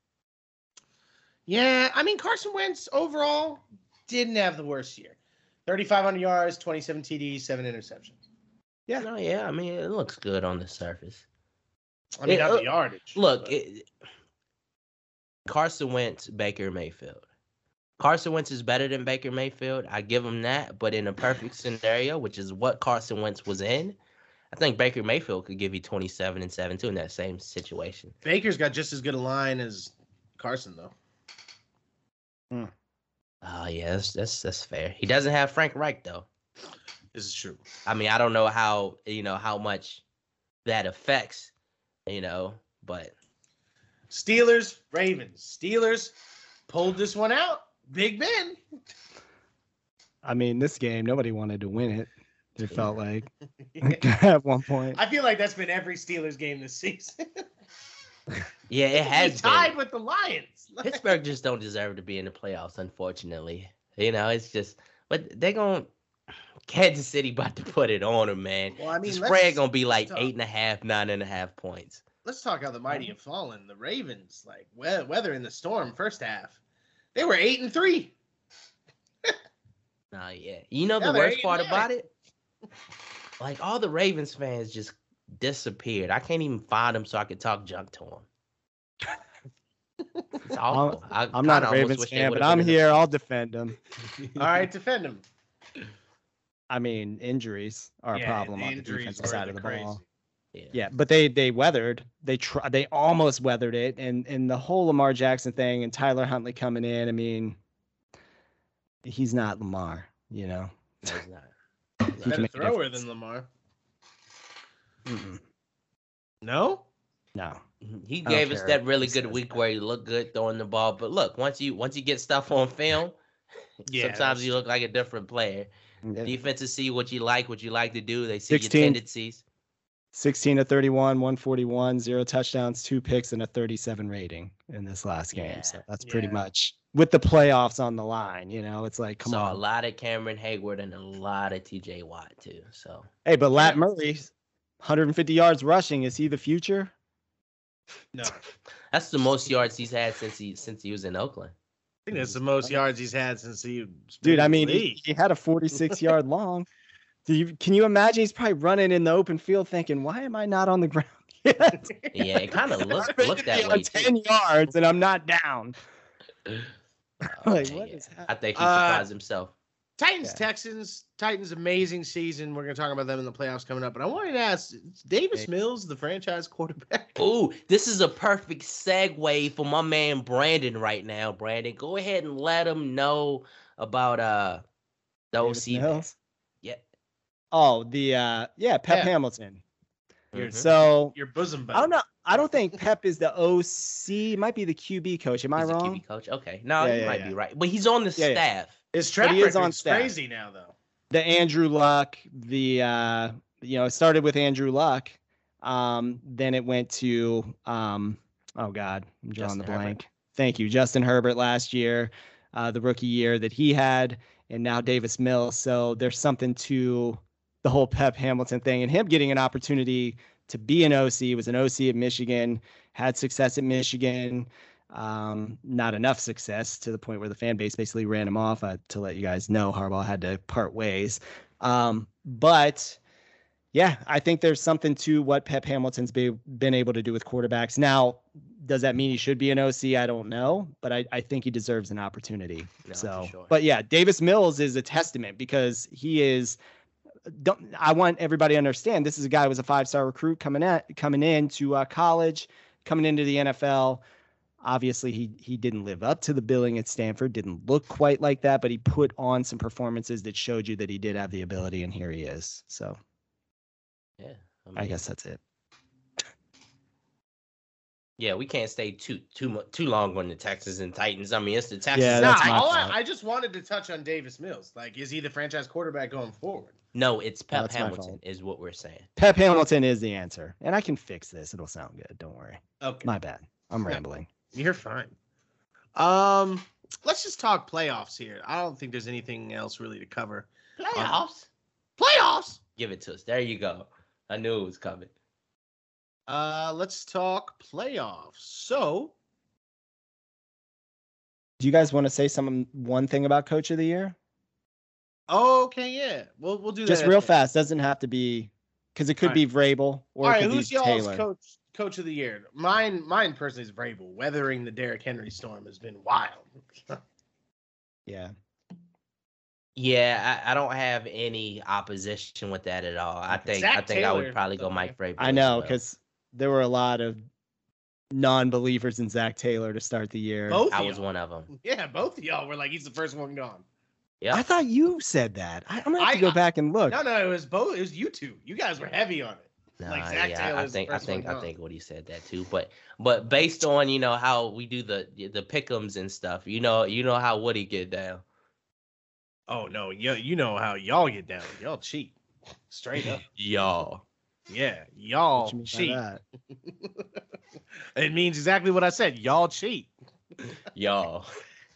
Yeah, I mean Carson Wentz overall didn't have the worst year. 3,500 yards, 27 TDs, 7 interceptions. Yeah. No, yeah, I mean it looks good on the surface. I mean, not the yardage. Look, but- Carson Wentz, Baker Mayfield. Carson Wentz is better than Baker Mayfield. I give him that. But in a perfect scenario, which is what Carson Wentz was in, I think Baker Mayfield could give you 27 and 7 too in that same situation. Baker's got just as good a line as Carson though. Oh yeah, that's fair. He doesn't have Frank Reich though. This is true. I mean, I don't know how how much that affects, but Steelers, Ravens. Steelers pulled this one out. Big Ben. I mean, this game, nobody wanted to win it. It felt like at one point. I feel like that's been every Steelers game this season. yeah, it has tied been. with the Lions. Pittsburgh just don't deserve to be in the playoffs, unfortunately. It's just, but they're going. Kansas City about to put it on them, man. Well, I mean, the spread gonna be like talk. 8.5, 9.5 points. Let's talk how the mighty have fallen. The Ravens, like weather in the storm, first half, they were 8-3. Nah, yeah. Yeah, The they're worst part 8-9. about it? Like all the Ravens fans just disappeared. I can't even find them so I could talk junk to them. It's awful. I'm not a Ravens fan, but I'm here. I'll defend them. All right, defend them. I mean, injuries are a problem the on the injuries defensive were side of the crazy. ball. Yeah. Yeah, but they weathered. They almost weathered it, and the whole Lamar Jackson thing and Tyler Huntley coming in. I mean, he's not Lamar, No, he's not. He can Better make a thrower difference. than Lamar. Mm-mm. No? No. He don't gave us care that really who good says week that. where he looked good throwing the ball. But look, once you get stuff on film, Yeah, sometimes you look like a different player. Yeah. Defenses see what you like to do. They see 16. your tendencies. 16 to 31, 141, 0 touchdowns, 2 picks, and a 37 rating in this last game. Yeah. So that's pretty Yeah. much with the playoffs on the line. It's like, come Saw on. a lot of Cameron Hayward and a lot of TJ Watt too. So Hey, but Lat Murray, 150 yards rushing. Is he the future? No. that's the most yards he's had since he was in Oakland. I think that's the most yards he's had since he. Dude, I mean, league. he had a 46-yard long. Can you imagine? He's probably running in the open field thinking, why am I not on the ground yet? Yeah, it kind of I'm looked ready to that be way on too. 10 yards and I'm not down. Like, man, what yeah. is happening? I think he surprised himself. Titans, Yeah. Texans. Titans, amazing season. We're going to talk about them in the playoffs coming up. But I wanted to ask, is Davis Mills the franchise quarterback? Ooh, this is a perfect segue for my man Brandon right now. Brandon, go ahead and let him know about the Davis OC. man. Mills? Yeah. Oh, Pep Yeah. Hamilton. Mhm. So Your bosom buddy. I don't know. I don't think Pep is the OC. He might be the QB coach. Am I He's a wrong? QB coach. Okay. No, Yeah, you yeah, might yeah. be right. But he's on the Yeah, yeah. staff. His track But he is on record's staff. crazy now, though. The Andrew Luck, it started with Andrew Luck. Then it went to oh God, I'm drawing Justin the Herbert. blank. Thank you. Justin Herbert last year, the rookie year that he had, and now Davis Mills. So there's something to the whole Pep Hamilton thing and him getting an opportunity to be an OC. He was an OC at Michigan, had success at Michigan. Not enough success to the point where the fan base basically ran him off. To let you guys know, Harbaugh had to part ways. But yeah, I think there's something to what Pep Hamilton's been able to do with quarterbacks. Now, does that mean he should be an OC? I don't know, but I think he deserves an opportunity. No, So, for sure. but yeah, Davis Mills is a testament because he is. I want everybody to understand this is a guy who was a 5-star recruit coming into college, coming into the NFL. Obviously, he didn't live up to the billing at Stanford, didn't look quite like that, but he put on some performances that showed you that he did have the ability, and here he is. So Yeah. I guess that's it. Yeah, we can't stay too long on the Texans and Titans. I mean, it's the Texans. Yeah, and that's Nah, my Titans. fault. I just wanted to touch on Davis Mills. Like, is he the franchise quarterback going forward? No, it's Pep that's my Hamilton fault. is what we're saying. Pep Hamilton is the answer, and I can fix this. It'll sound good. Don't worry. Okay. My bad. I'm rambling. You're fine. Let's just talk playoffs here. I don't think there's anything else really to cover. Playoffs. Give it to us. There you go. I knew it was coming. Let's talk playoffs. So, Do you guys want to say one thing about Coach of the Year? okay, yeah, we'll do that. Just real fast. Doesn't have to be, because it could All be Vrabel or All it right, could who's be y'all's Taylor. coach of the year? Mine personally is Vrabel. Weathering the Derrick Henry storm has been wild. Yeah. Yeah, I don't have any opposition with that at all. I think I Taylor, would probably go though, Mike Vrabel. I know, because there were a lot of non-believers in Zach Taylor to start the year. Both I of was y'all. one of them. Yeah, both of y'all were like, he's the first one gone. Yeah. I thought you said that. I'm gonna have to go back and look. No, it was both. It was you two. You guys were heavy on it. Like Zach yeah, Taylor's I the think first one I gone. think Woody said that too. But based on how we do the pick'ems and stuff, you know how Woody get down. Oh no, you know how y'all get down. Y'all cheat, straight up. Y'all. Yeah, y'all What you mean by cheat. that? It means exactly what I said. Y'all cheat. Y'all.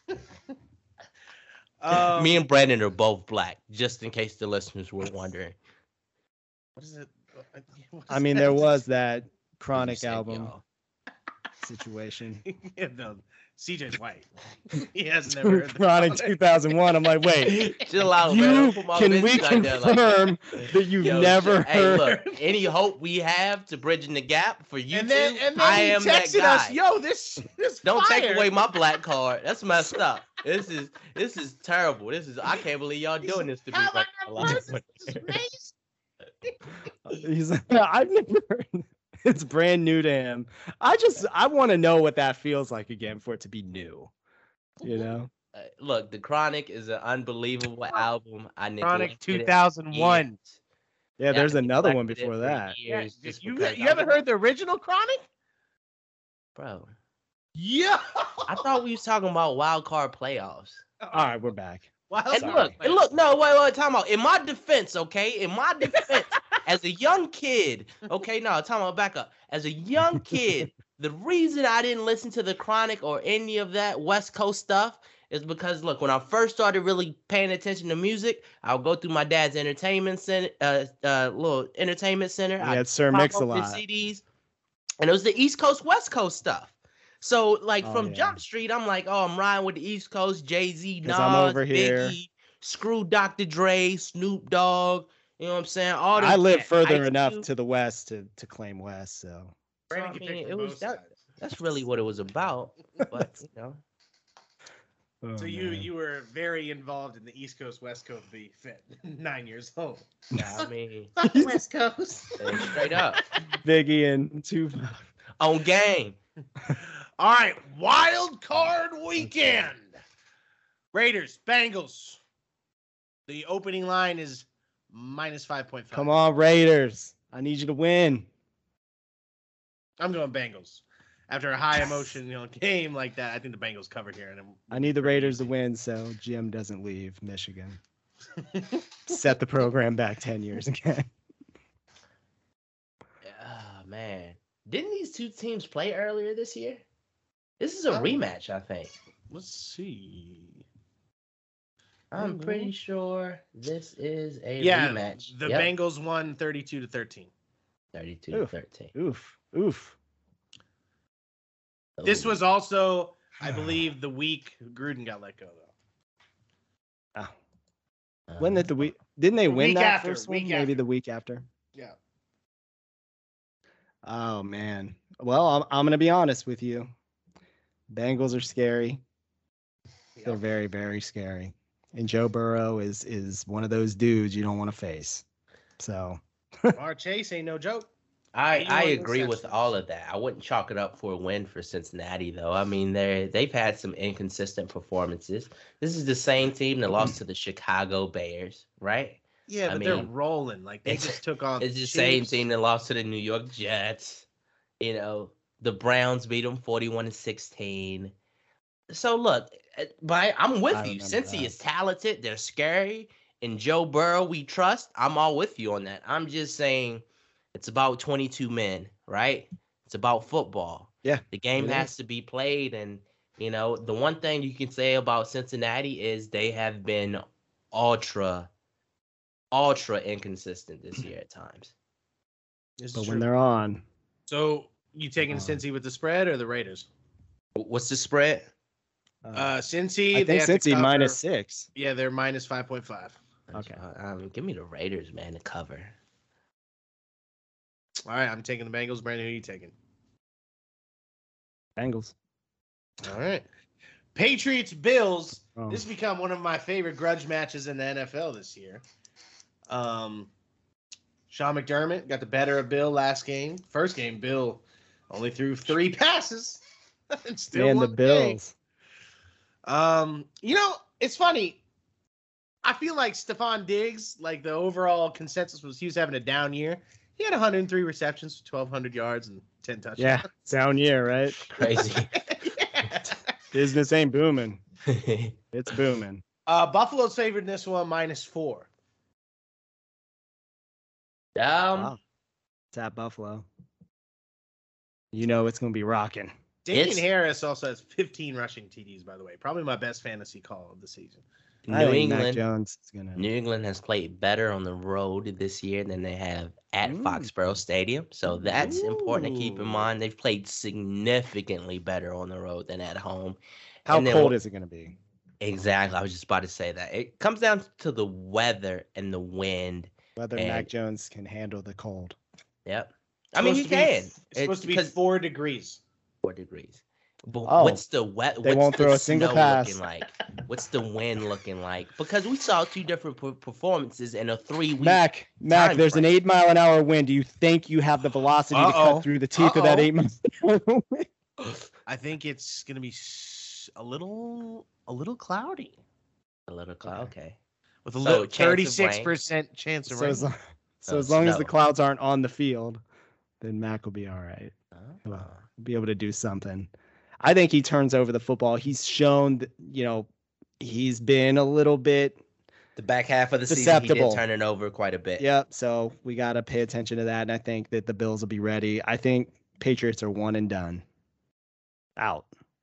Um, Me and Brandon are both black, just in case the listeners were wondering. what is it? What I is mean, that? there was that You Chronic said album y'all. situation. Yeah, no, CJ's white. He has never heard Chronic that. 2001. I'm like, wait, Chill out, man. you Don't put my can we business out there like that. confirm that you've Yo, never shit. Hey, heard? look, any hope we have to bridging the gap for you And then I he am that texted guy. us, "Yo, this Don't take fire." away my black card. That's messed up. This is terrible. I can't believe y'all doing this to me. How Right I now. versus Mace? He's like, I've never heard. It's brand new to him. I want to know what that feels like again for it to be new. You know? Look, The Chronic is an unbelievable album. I Chronic neglected it 2001. years. Yeah, there's I another one neglected it before for that. years just You because you haven't heard the original Chronic? bro. Yeah. I thought we was talking about wild card playoffs. All right, we're back. And look, no, wait, time out. In my defense, okay? In my defense, as a young kid, okay, no, time out, back up. As a young kid, the reason I didn't listen to the Chronic or any of that West Coast stuff is because, look, when I first started really paying attention to music, I would go through my dad's entertainment center, little entertainment center. We I'd had Sir pop Mix a up his lot. CDs, and it was the East Coast, West Coast stuff. So, like, Oh, from yeah. Jump Street, I'm like, oh, I'm riding with the East Coast, Jay-Z, 'Cause Nas, I'm over here. Biggie, Screw Dr. Dre, Snoop Dogg, you know what I'm saying? All I them live cats. further Ice enough Cube. to the west to claim west, so So, Brandon I can mean, pick it from was both that. sides. That's really what it was about. But, oh, So man. you were very involved in the East Coast West Coast beef at 9 years old. yeah, I mean, Fuck the West Coast. straight up Biggie and Tupac. on game. All right, wild card weekend. Raiders, Bengals. The opening line is minus 5.5. Come on, Raiders. I need you to win. I'm going Bengals. After a high emotion game like that, I think the Bengals covered here. And I need the Raiders to win so Jim doesn't leave Michigan. Set the program back 10 years again. Ah, man. Didn't these two teams play earlier this year? This is a rematch, I think. Let's see. I'm pretty sure this is a Yeah, rematch. the Yep. Bengals won 32-13. 32 to 13. Oof. This Ooh. was also, I believe, the week Gruden got let go, though. When did didn't they The win week that after, first one? week Maybe after. the week after. Yeah. Oh man. Well, I'm gonna be honest with you. Bengals are scary. They're very, very scary. And Joe Burrow is one of those dudes you don't want to face. So Our Chase ain't no joke. I 81 agree with receptions. all of that. I wouldn't chalk it up for a win for Cincinnati, though. I mean, they've had some inconsistent performances. This is the same team that lost to the Chicago Bears, right? Yeah, I but they're mean, rolling. Like they it's- just took on. It's the same Chiefs. team that lost to the New York Jets. You know, the Browns beat them 41-16. So look, but I'm with I you. remember Cincy that. is talented. They're scary. in Joe Burrow we trust, I'm all with you on that. I'm just saying it's about 22 men, right? It's about football. Yeah, The game it has is. to be played. And, the one thing you can say about Cincinnati is they have been ultra inconsistent this year at times. This is But true. when they're on, So you taking Cincy with the spread or the Raiders? What's the spread? Cincy. I they think have to Cincy cover- -6. Yeah, they're -5.5. Okay. Give me the Raiders, man, to cover. All right, I'm taking the Bengals. Brandon, who are you taking? Bengals. All right. Patriots, Bills. Oh. This has become one of my favorite grudge matches in the NFL this year. Sean McDermott got the better of Bill last game. First game, Bill only threw 3 passes. and still Man, won the game. Bills. It's funny. I feel like Stephon Diggs, like the overall consensus was he was having a down year. He had 103 receptions, 1,200 yards, and 10 touchdowns. Yeah, down year, right? Crazy. Yeah. Business ain't booming. It's booming. Buffalo's favored in this one, -4. Wow. It's at Buffalo. You know it's going to be rocking. Damian It's- Harris also has 15 rushing TDs, by the way. Probably my best fantasy call of the season. I New think Mac England. Jones is going to. New England has played better on the road this year than they have at Foxborough Stadium. So that's important to keep in Ooh. mind. They've played significantly better on the road than at home. How And then cold wh- is it going to be? Exactly. I was just about to say that. It comes down to the weather and the wind. Whether And- Mac Jones can handle the cold. Yep. I mean, he Supposed to be- can. It's supposed to be because 4 degrees. 4 degrees. But Oh, what's the wet? they What's won't the throw a single snow pass. looking like? What's the wind looking like? Because we saw 2 different performances in a 3-week. Mac, time there's an frame. 8-mile-an-hour wind. Do you think you have the velocity to Uh-oh. cut through the teeth of that Uh-oh. 8-mile wind? I think it's going to be a little cloudy A little cloud. Okay. with a So, little chance of rain. 36% chance of So rain. as long, Oh, as, long as snow. the clouds aren't on the field, then Mac will be all right. Oh. Well, be able to do something. I think he turns over the football. He's shown that, he's been a little bit. The back half of the season, he Susceptible. did turn it over quite a bit. Yep. So we got to pay attention to that. And I think that the Bills will be ready. I think Patriots are one and done. Out.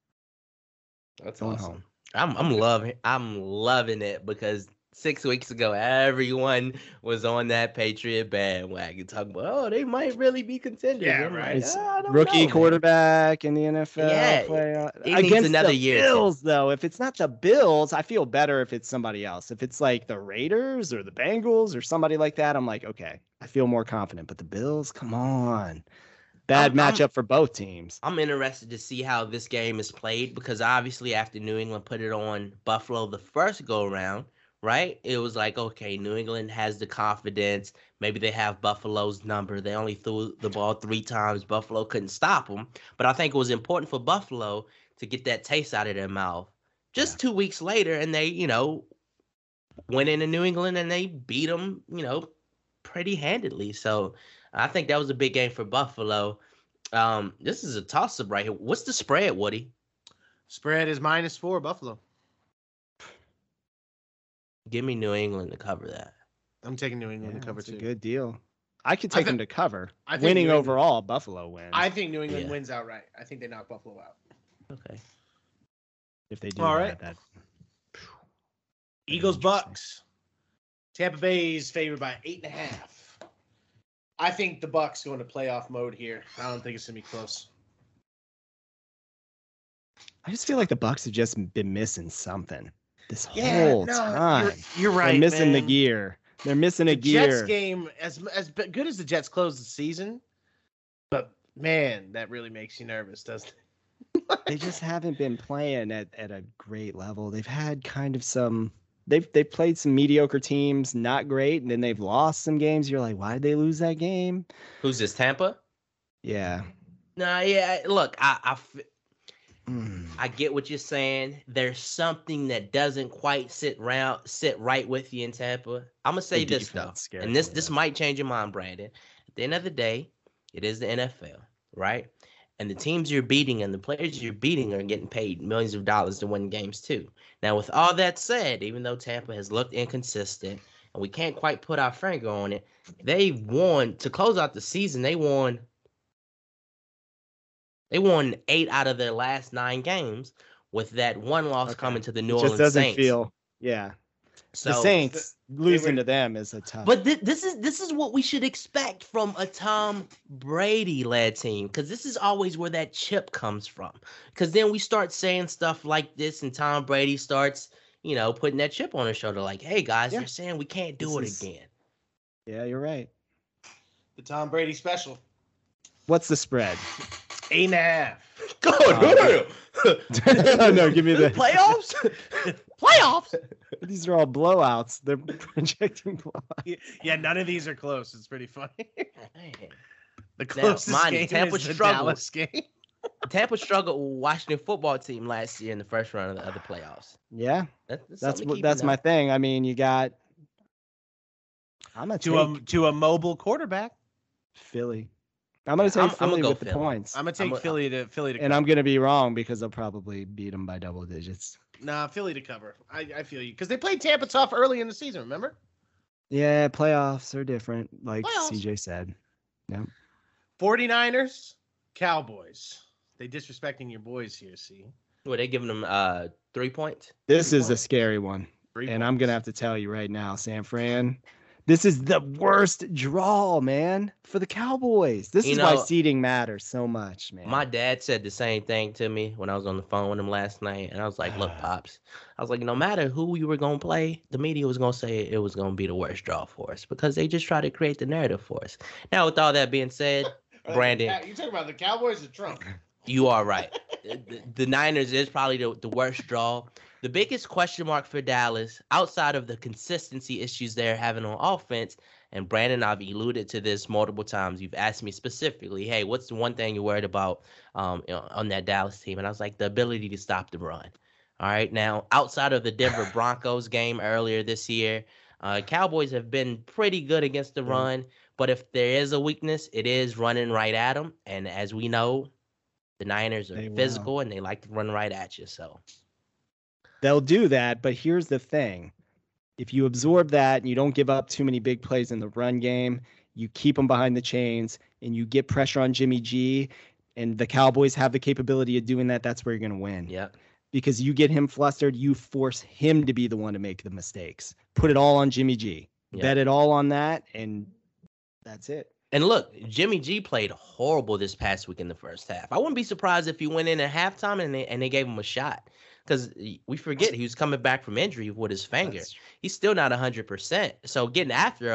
That's Going awesome. home. I'm loving it because 6 weeks ago, everyone was on that Patriot bandwagon talking about, oh, they might really be contenders. Yeah, I'm right. like, It's I don't Rookie know, man." quarterback in the NFL. Yeah, playoff. he needs Against another the year. Bills, though. If it's not the Bills, I feel better if it's somebody else. If it's like the Raiders or the Bengals or somebody like that, I'm like, okay, I feel more confident. But the Bills, come on. Bad I'm- matchup for both teams. I'm interested to see how this game is played because obviously after New England put it on Buffalo the first go around, right? It was like, okay, New England has the confidence. Maybe they have Buffalo's number. They only threw the ball 3 times. Buffalo couldn't stop them. But I think it was important for Buffalo to get that taste out of their mouth. Just 2 weeks later, and they, went into New England and they beat them, pretty handedly. So I think that was a big game for Buffalo. This is a toss-up right here. What's the spread, Woody? Spread is -4 Buffalo. Give me New England to cover that. I'm taking New England Yeah, to cover that's a too. good deal. I could I take thi- them to cover. I think Winning New England- overall, Buffalo wins. I think New England Yeah. wins outright. I think they knock Buffalo out. Okay. if they do All that, right. that Eagles, interesting. Bucks. Tampa Bay is favored by 8.5. I think the Bucks go into playoff mode here. I don't think it's gonna be close. I just feel like the Bucks have just been missing something this Yeah, whole no, time. you're right. They're missing the man. gear. They're missing a The Jets gear. game, as good as the Jets closed the season, but man, that really makes you nervous, doesn't it? They just haven't been playing at a great level. They've had kind of some. They've played some mediocre teams, not great, and then they've lost some games. You're like, why did they lose that game? Who's this, Tampa? Yeah. Nah, yeah. Look, Mm. I get what you're saying. There's something that doesn't quite sit right with you in Tampa. I'm gonna say The this though, defense scares and this me, this yeah. might change your mind, Brandon. At the end of the day, it is the NFL, right? And the teams you're beating and the players you're beating are getting paid millions of dollars to win games too. Now, with all that said, even though Tampa has looked inconsistent and we can't quite put our finger on it, they won to close out the season. They won 8 out of their last 9 games, with that one loss coming to the New Orleans Just doesn't Saints. feel, yeah. So, the Saints losing to them is a tough. But this is what we should expect from a Tom Brady led team, because this is always where that chip comes from. Because then we start saying stuff like this, and Tom Brady starts, putting that chip on his shoulder, like, "Hey guys, you're saying we can't do it again." Yeah, you're right. The Tom Brady special. What's the spread? 8.5. No, give me the playoffs. Playoffs. These are all blowouts. They're projecting blowouts. Yeah, none of these are close. It's pretty funny. The Now, closest game Tampa is the struggled. Dallas game. Tampa struggled with Washington football team last year in the first round of the playoffs. Yeah, That's that's my thing. I mean, you got. I'm gonna take to a mobile quarterback. Philly. I'm gonna take I'm Philly gonna go with the Philly. points. I'm gonna take Philly to And I'm gonna be wrong because they'll probably beat them by double digits. Nah, Philly to cover. I feel you, because they played Tampa tough early in the season. Remember? Yeah, playoffs are different, like Playoffs. CJ said. Yep. 49ers, Cowboys. They disrespecting your boys here. See, Were they giving them 3 points? This is a scary one. 3 And points. I'm gonna have to tell you right now, San Fran, this is the worst draw, man, for the Cowboys. This is why seeding matters so much, man. My dad said the same thing to me when I was on the phone with him last night, and I was like, "Look, pops," I was like, "No matter who you were gonna play, the media was gonna say it was gonna be the worst draw for us because they just try to create the narrative for us." Now, with all that being said, Brandon, You talking about the Cowboys or Trump? you are right. The Niners is probably the worst draw. The biggest question mark for Dallas, outside of the consistency issues they're having on offense, and Brandon, I've alluded to this multiple times. You've asked me specifically, "Hey, what's the one thing you're worried about on that Dallas team?" And I was like, the ability to stop the run. All right, now, outside of the Denver Broncos game earlier this year, Cowboys have been pretty good against the run, but if there is a weakness, it is running right at them. And as we know, the Niners are physical and they like to run right at you. So they'll do that, but here's the thing. If you absorb that and you don't give up too many big plays in the run game, you keep them behind the chains and you get pressure on Jimmy G, and the Cowboys have the capability of doing that, that's where you're going to win. Yep. Because you get him flustered, you force him to be the one to make the mistakes. Put it all on Jimmy G. Yep. Bet it all on that, and that's it. And look, Jimmy G played horrible this past week in the first half. I wouldn't be surprised if he went in at halftime and they gave him a shot. Because we forget he was coming back from injury with his finger. He's still not 100%. So getting after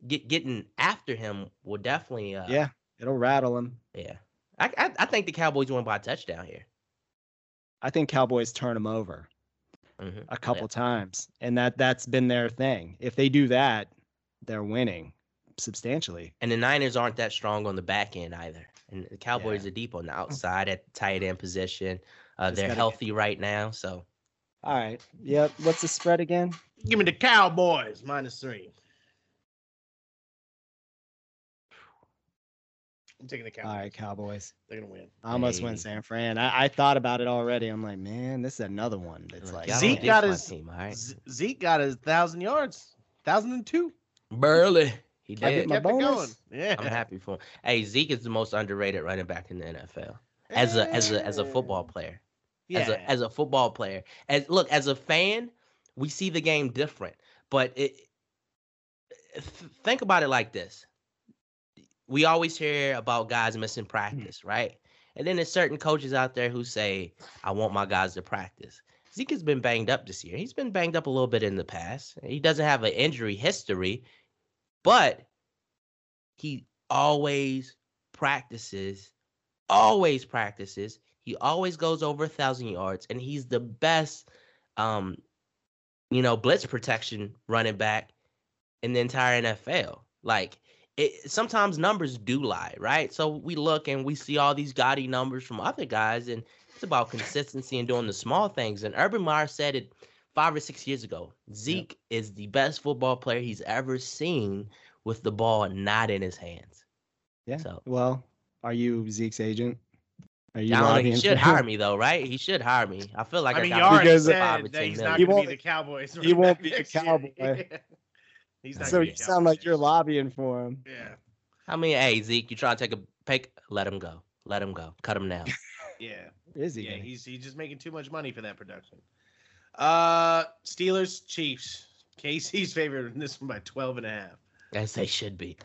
him will definitely yeah, it'll rattle him. Yeah. I think the Cowboys win by a touchdown here. I think Cowboys turn them over a couple times, and that's been their thing. If they do that, they're winning substantially. And the Niners aren't that strong on the back end either. And the Cowboys are deep on the outside at the tight end position. They're healthy right now, so. All right. Yep. What's the spread again? Give me the Cowboys -3. I'm taking the Cowboys. All right, Cowboys. They're gonna win. I almost went San Fran. I thought about it already. I'm like, man, this is another one. That's like Zeke got his team, all right? Zeke got his 1,000 yards, 1,002. Burley. He I did. get my Kept it going. bonus. Yeah, I'm happy for him. Hey, Zeke is the most underrated running back in the NFL as a football player. Yeah. As a football player. As a fan, we see the game different. But think about it like this. We always hear about guys missing practice, right? And then there's certain coaches out there who say, "I want my guys to practice." Zeke has been banged up this year. He's been banged up a little bit in the past. He doesn't have an injury history, but he always practices. He always goes over 1,000 yards, and he's the best, blitz protection running back in the entire NFL. Like, sometimes numbers do lie, right? So we look and we see all these gaudy numbers from other guys, and it's about consistency and doing the small things. And Urban Meyer said it 5 or 6 years ago. Zeke is the best football player he's ever seen with the ball not in his hands. Yeah. So, well, are you Zeke's agent? Are you I don't know. lobbying He should for hire him? me though, right? He should hire me. I feel like I mean, got you already Because- said 5 or that 10 he's million. not He going to be won't- the Cowboys. he won't be the next year. Cowboy. He's not So gonna you be sound like you're Cowboys. lobbying for him. Yeah, I mean, hey Zeke, you try to take a pick, let him go. Let him go. Cut him down. yeah, Is he? yeah. gonna- He's just making too much money for that production. Steelers, Chiefs. KC's favored in this one by 12.5. As they should be.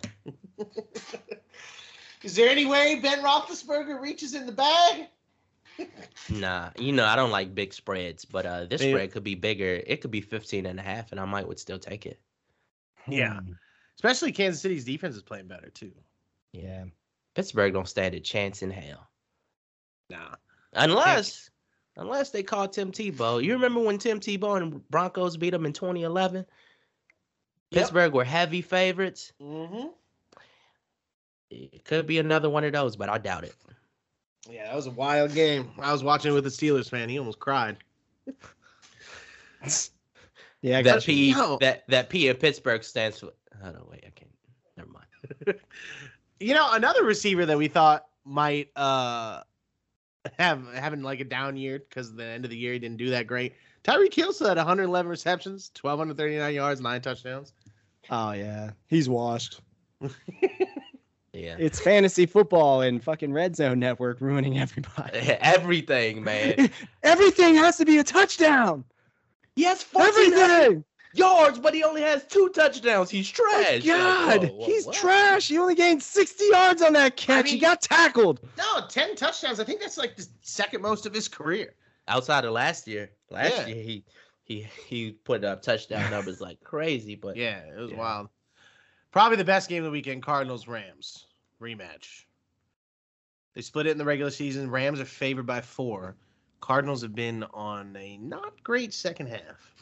Is there any way Ben Roethlisberger reaches in the bag? Nah, I don't like big spreads, but this They- spread could be bigger. It could be 15.5, and I would still take it. Yeah. Especially Kansas City's defense is playing better too. Yeah. Pittsburgh don't stand a chance in hell. Nah. Unless they call Tim Tebow. You remember when Tim Tebow and Broncos beat them in 2011? Pittsburgh were heavy favorites. Mm-hmm. It could be another one of those, but I doubt it. Yeah, that was a wild game. I was watching it with a Steelers fan. He almost cried. Yeah. That Coach- P no. that P in Pittsburgh stands for. Oh no, wait, I can't. Never mind. Another receiver that we thought might having like a down year because at the end of the year he didn't do that great. Tyreek Hill had 111 receptions, 1,239 yards, 9 touchdowns. Oh yeah. He's washed. Yeah. It's fantasy football and fucking Red Zone Network ruining everybody. Everything, man. Everything has to be a touchdown. He has 14 Everything. yards, but he only has 2 touchdowns. He's trash. God, Like, whoa, he's what? trash. He only gained 60 yards on that catch. mean- He got tackled. No, 10 touchdowns. I think that's like the second most of his career. Outside of last year. Yeah. Year he put up touchdown numbers like crazy, but Yeah, it was Yeah. wild. Probably the best game of the weekend, Cardinals-Rams rematch. They split it in the regular season. Rams are favored by 4. Cardinals have been on a not great second half.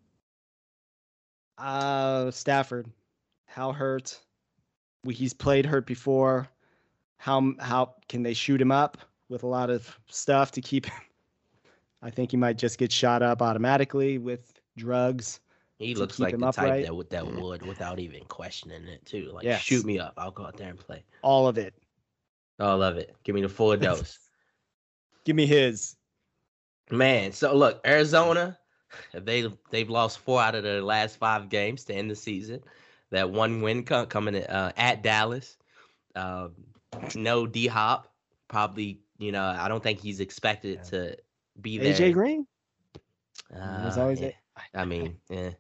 Stafford, how hurt? He's played hurt before. How can they shoot him up with a lot of stuff to keep him? I think he might just get shot up automatically with drugs. he to looks keep like him the type upright. that would without even questioning it too. Like Yes. shoot me up. I'll go out there and play. All of it. All of it. Give me the full dose. Give me his. Man, so look, Arizona, they've lost 4 out of their last 5 games to end the season. That one win coming at Dallas. No D Hop, probably. I don't think he's expected to be there. AJ Green. There's always yeah. it. I mean,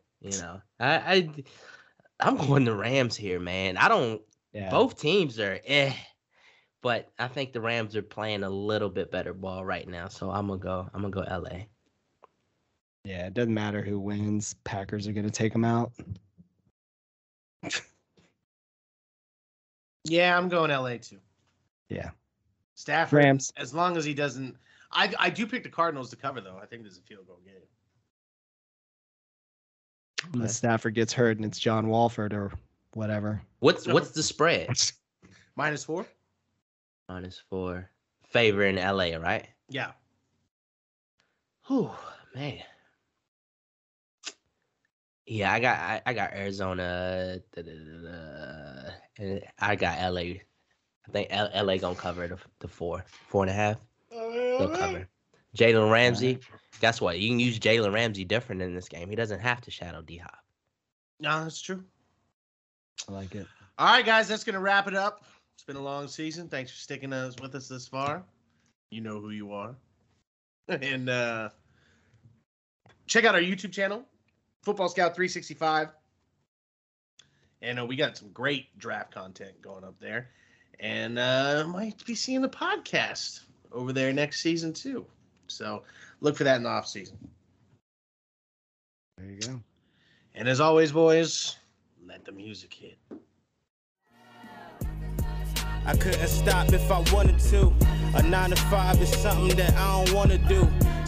I'm going the Rams here, man. I don't. Yeah. Both teams are but I think the Rams are playing a little bit better ball right now, so I'm gonna go LA. Yeah, it doesn't matter who wins. Packers are going to take them out. Yeah, I'm going LA too. Yeah. Stafford, Rams. as long as he doesn't. I do pick the Cardinals to cover, though. I think there's a field goal game. Unless Stafford gets hurt and it's John Walford or whatever. What's the spread? -4? -4. Favor in LA, right? Yeah. Whew, man. Yeah, I got Arizona. And I got LA. I think LA gonna cover the 4.5. They'll cover. Jalen Ramsey. Guess what? You can use Jalen Ramsey different in this game. He doesn't have to shadow D Hop. No, that's true. I like it. All right, guys, that's going to wrap it up. It's been a long season. Thanks for sticking with us this far. You know who you are. And check out our YouTube channel, Football Scout 365. And we got some great draft content going up there. And might be seeing the podcast over there next season, too. So look for that in the off season. There you go. And as always, boys, let the music hit. I couldn't stop if I wanted to. A 9 to 5 is something that I don't wanna do.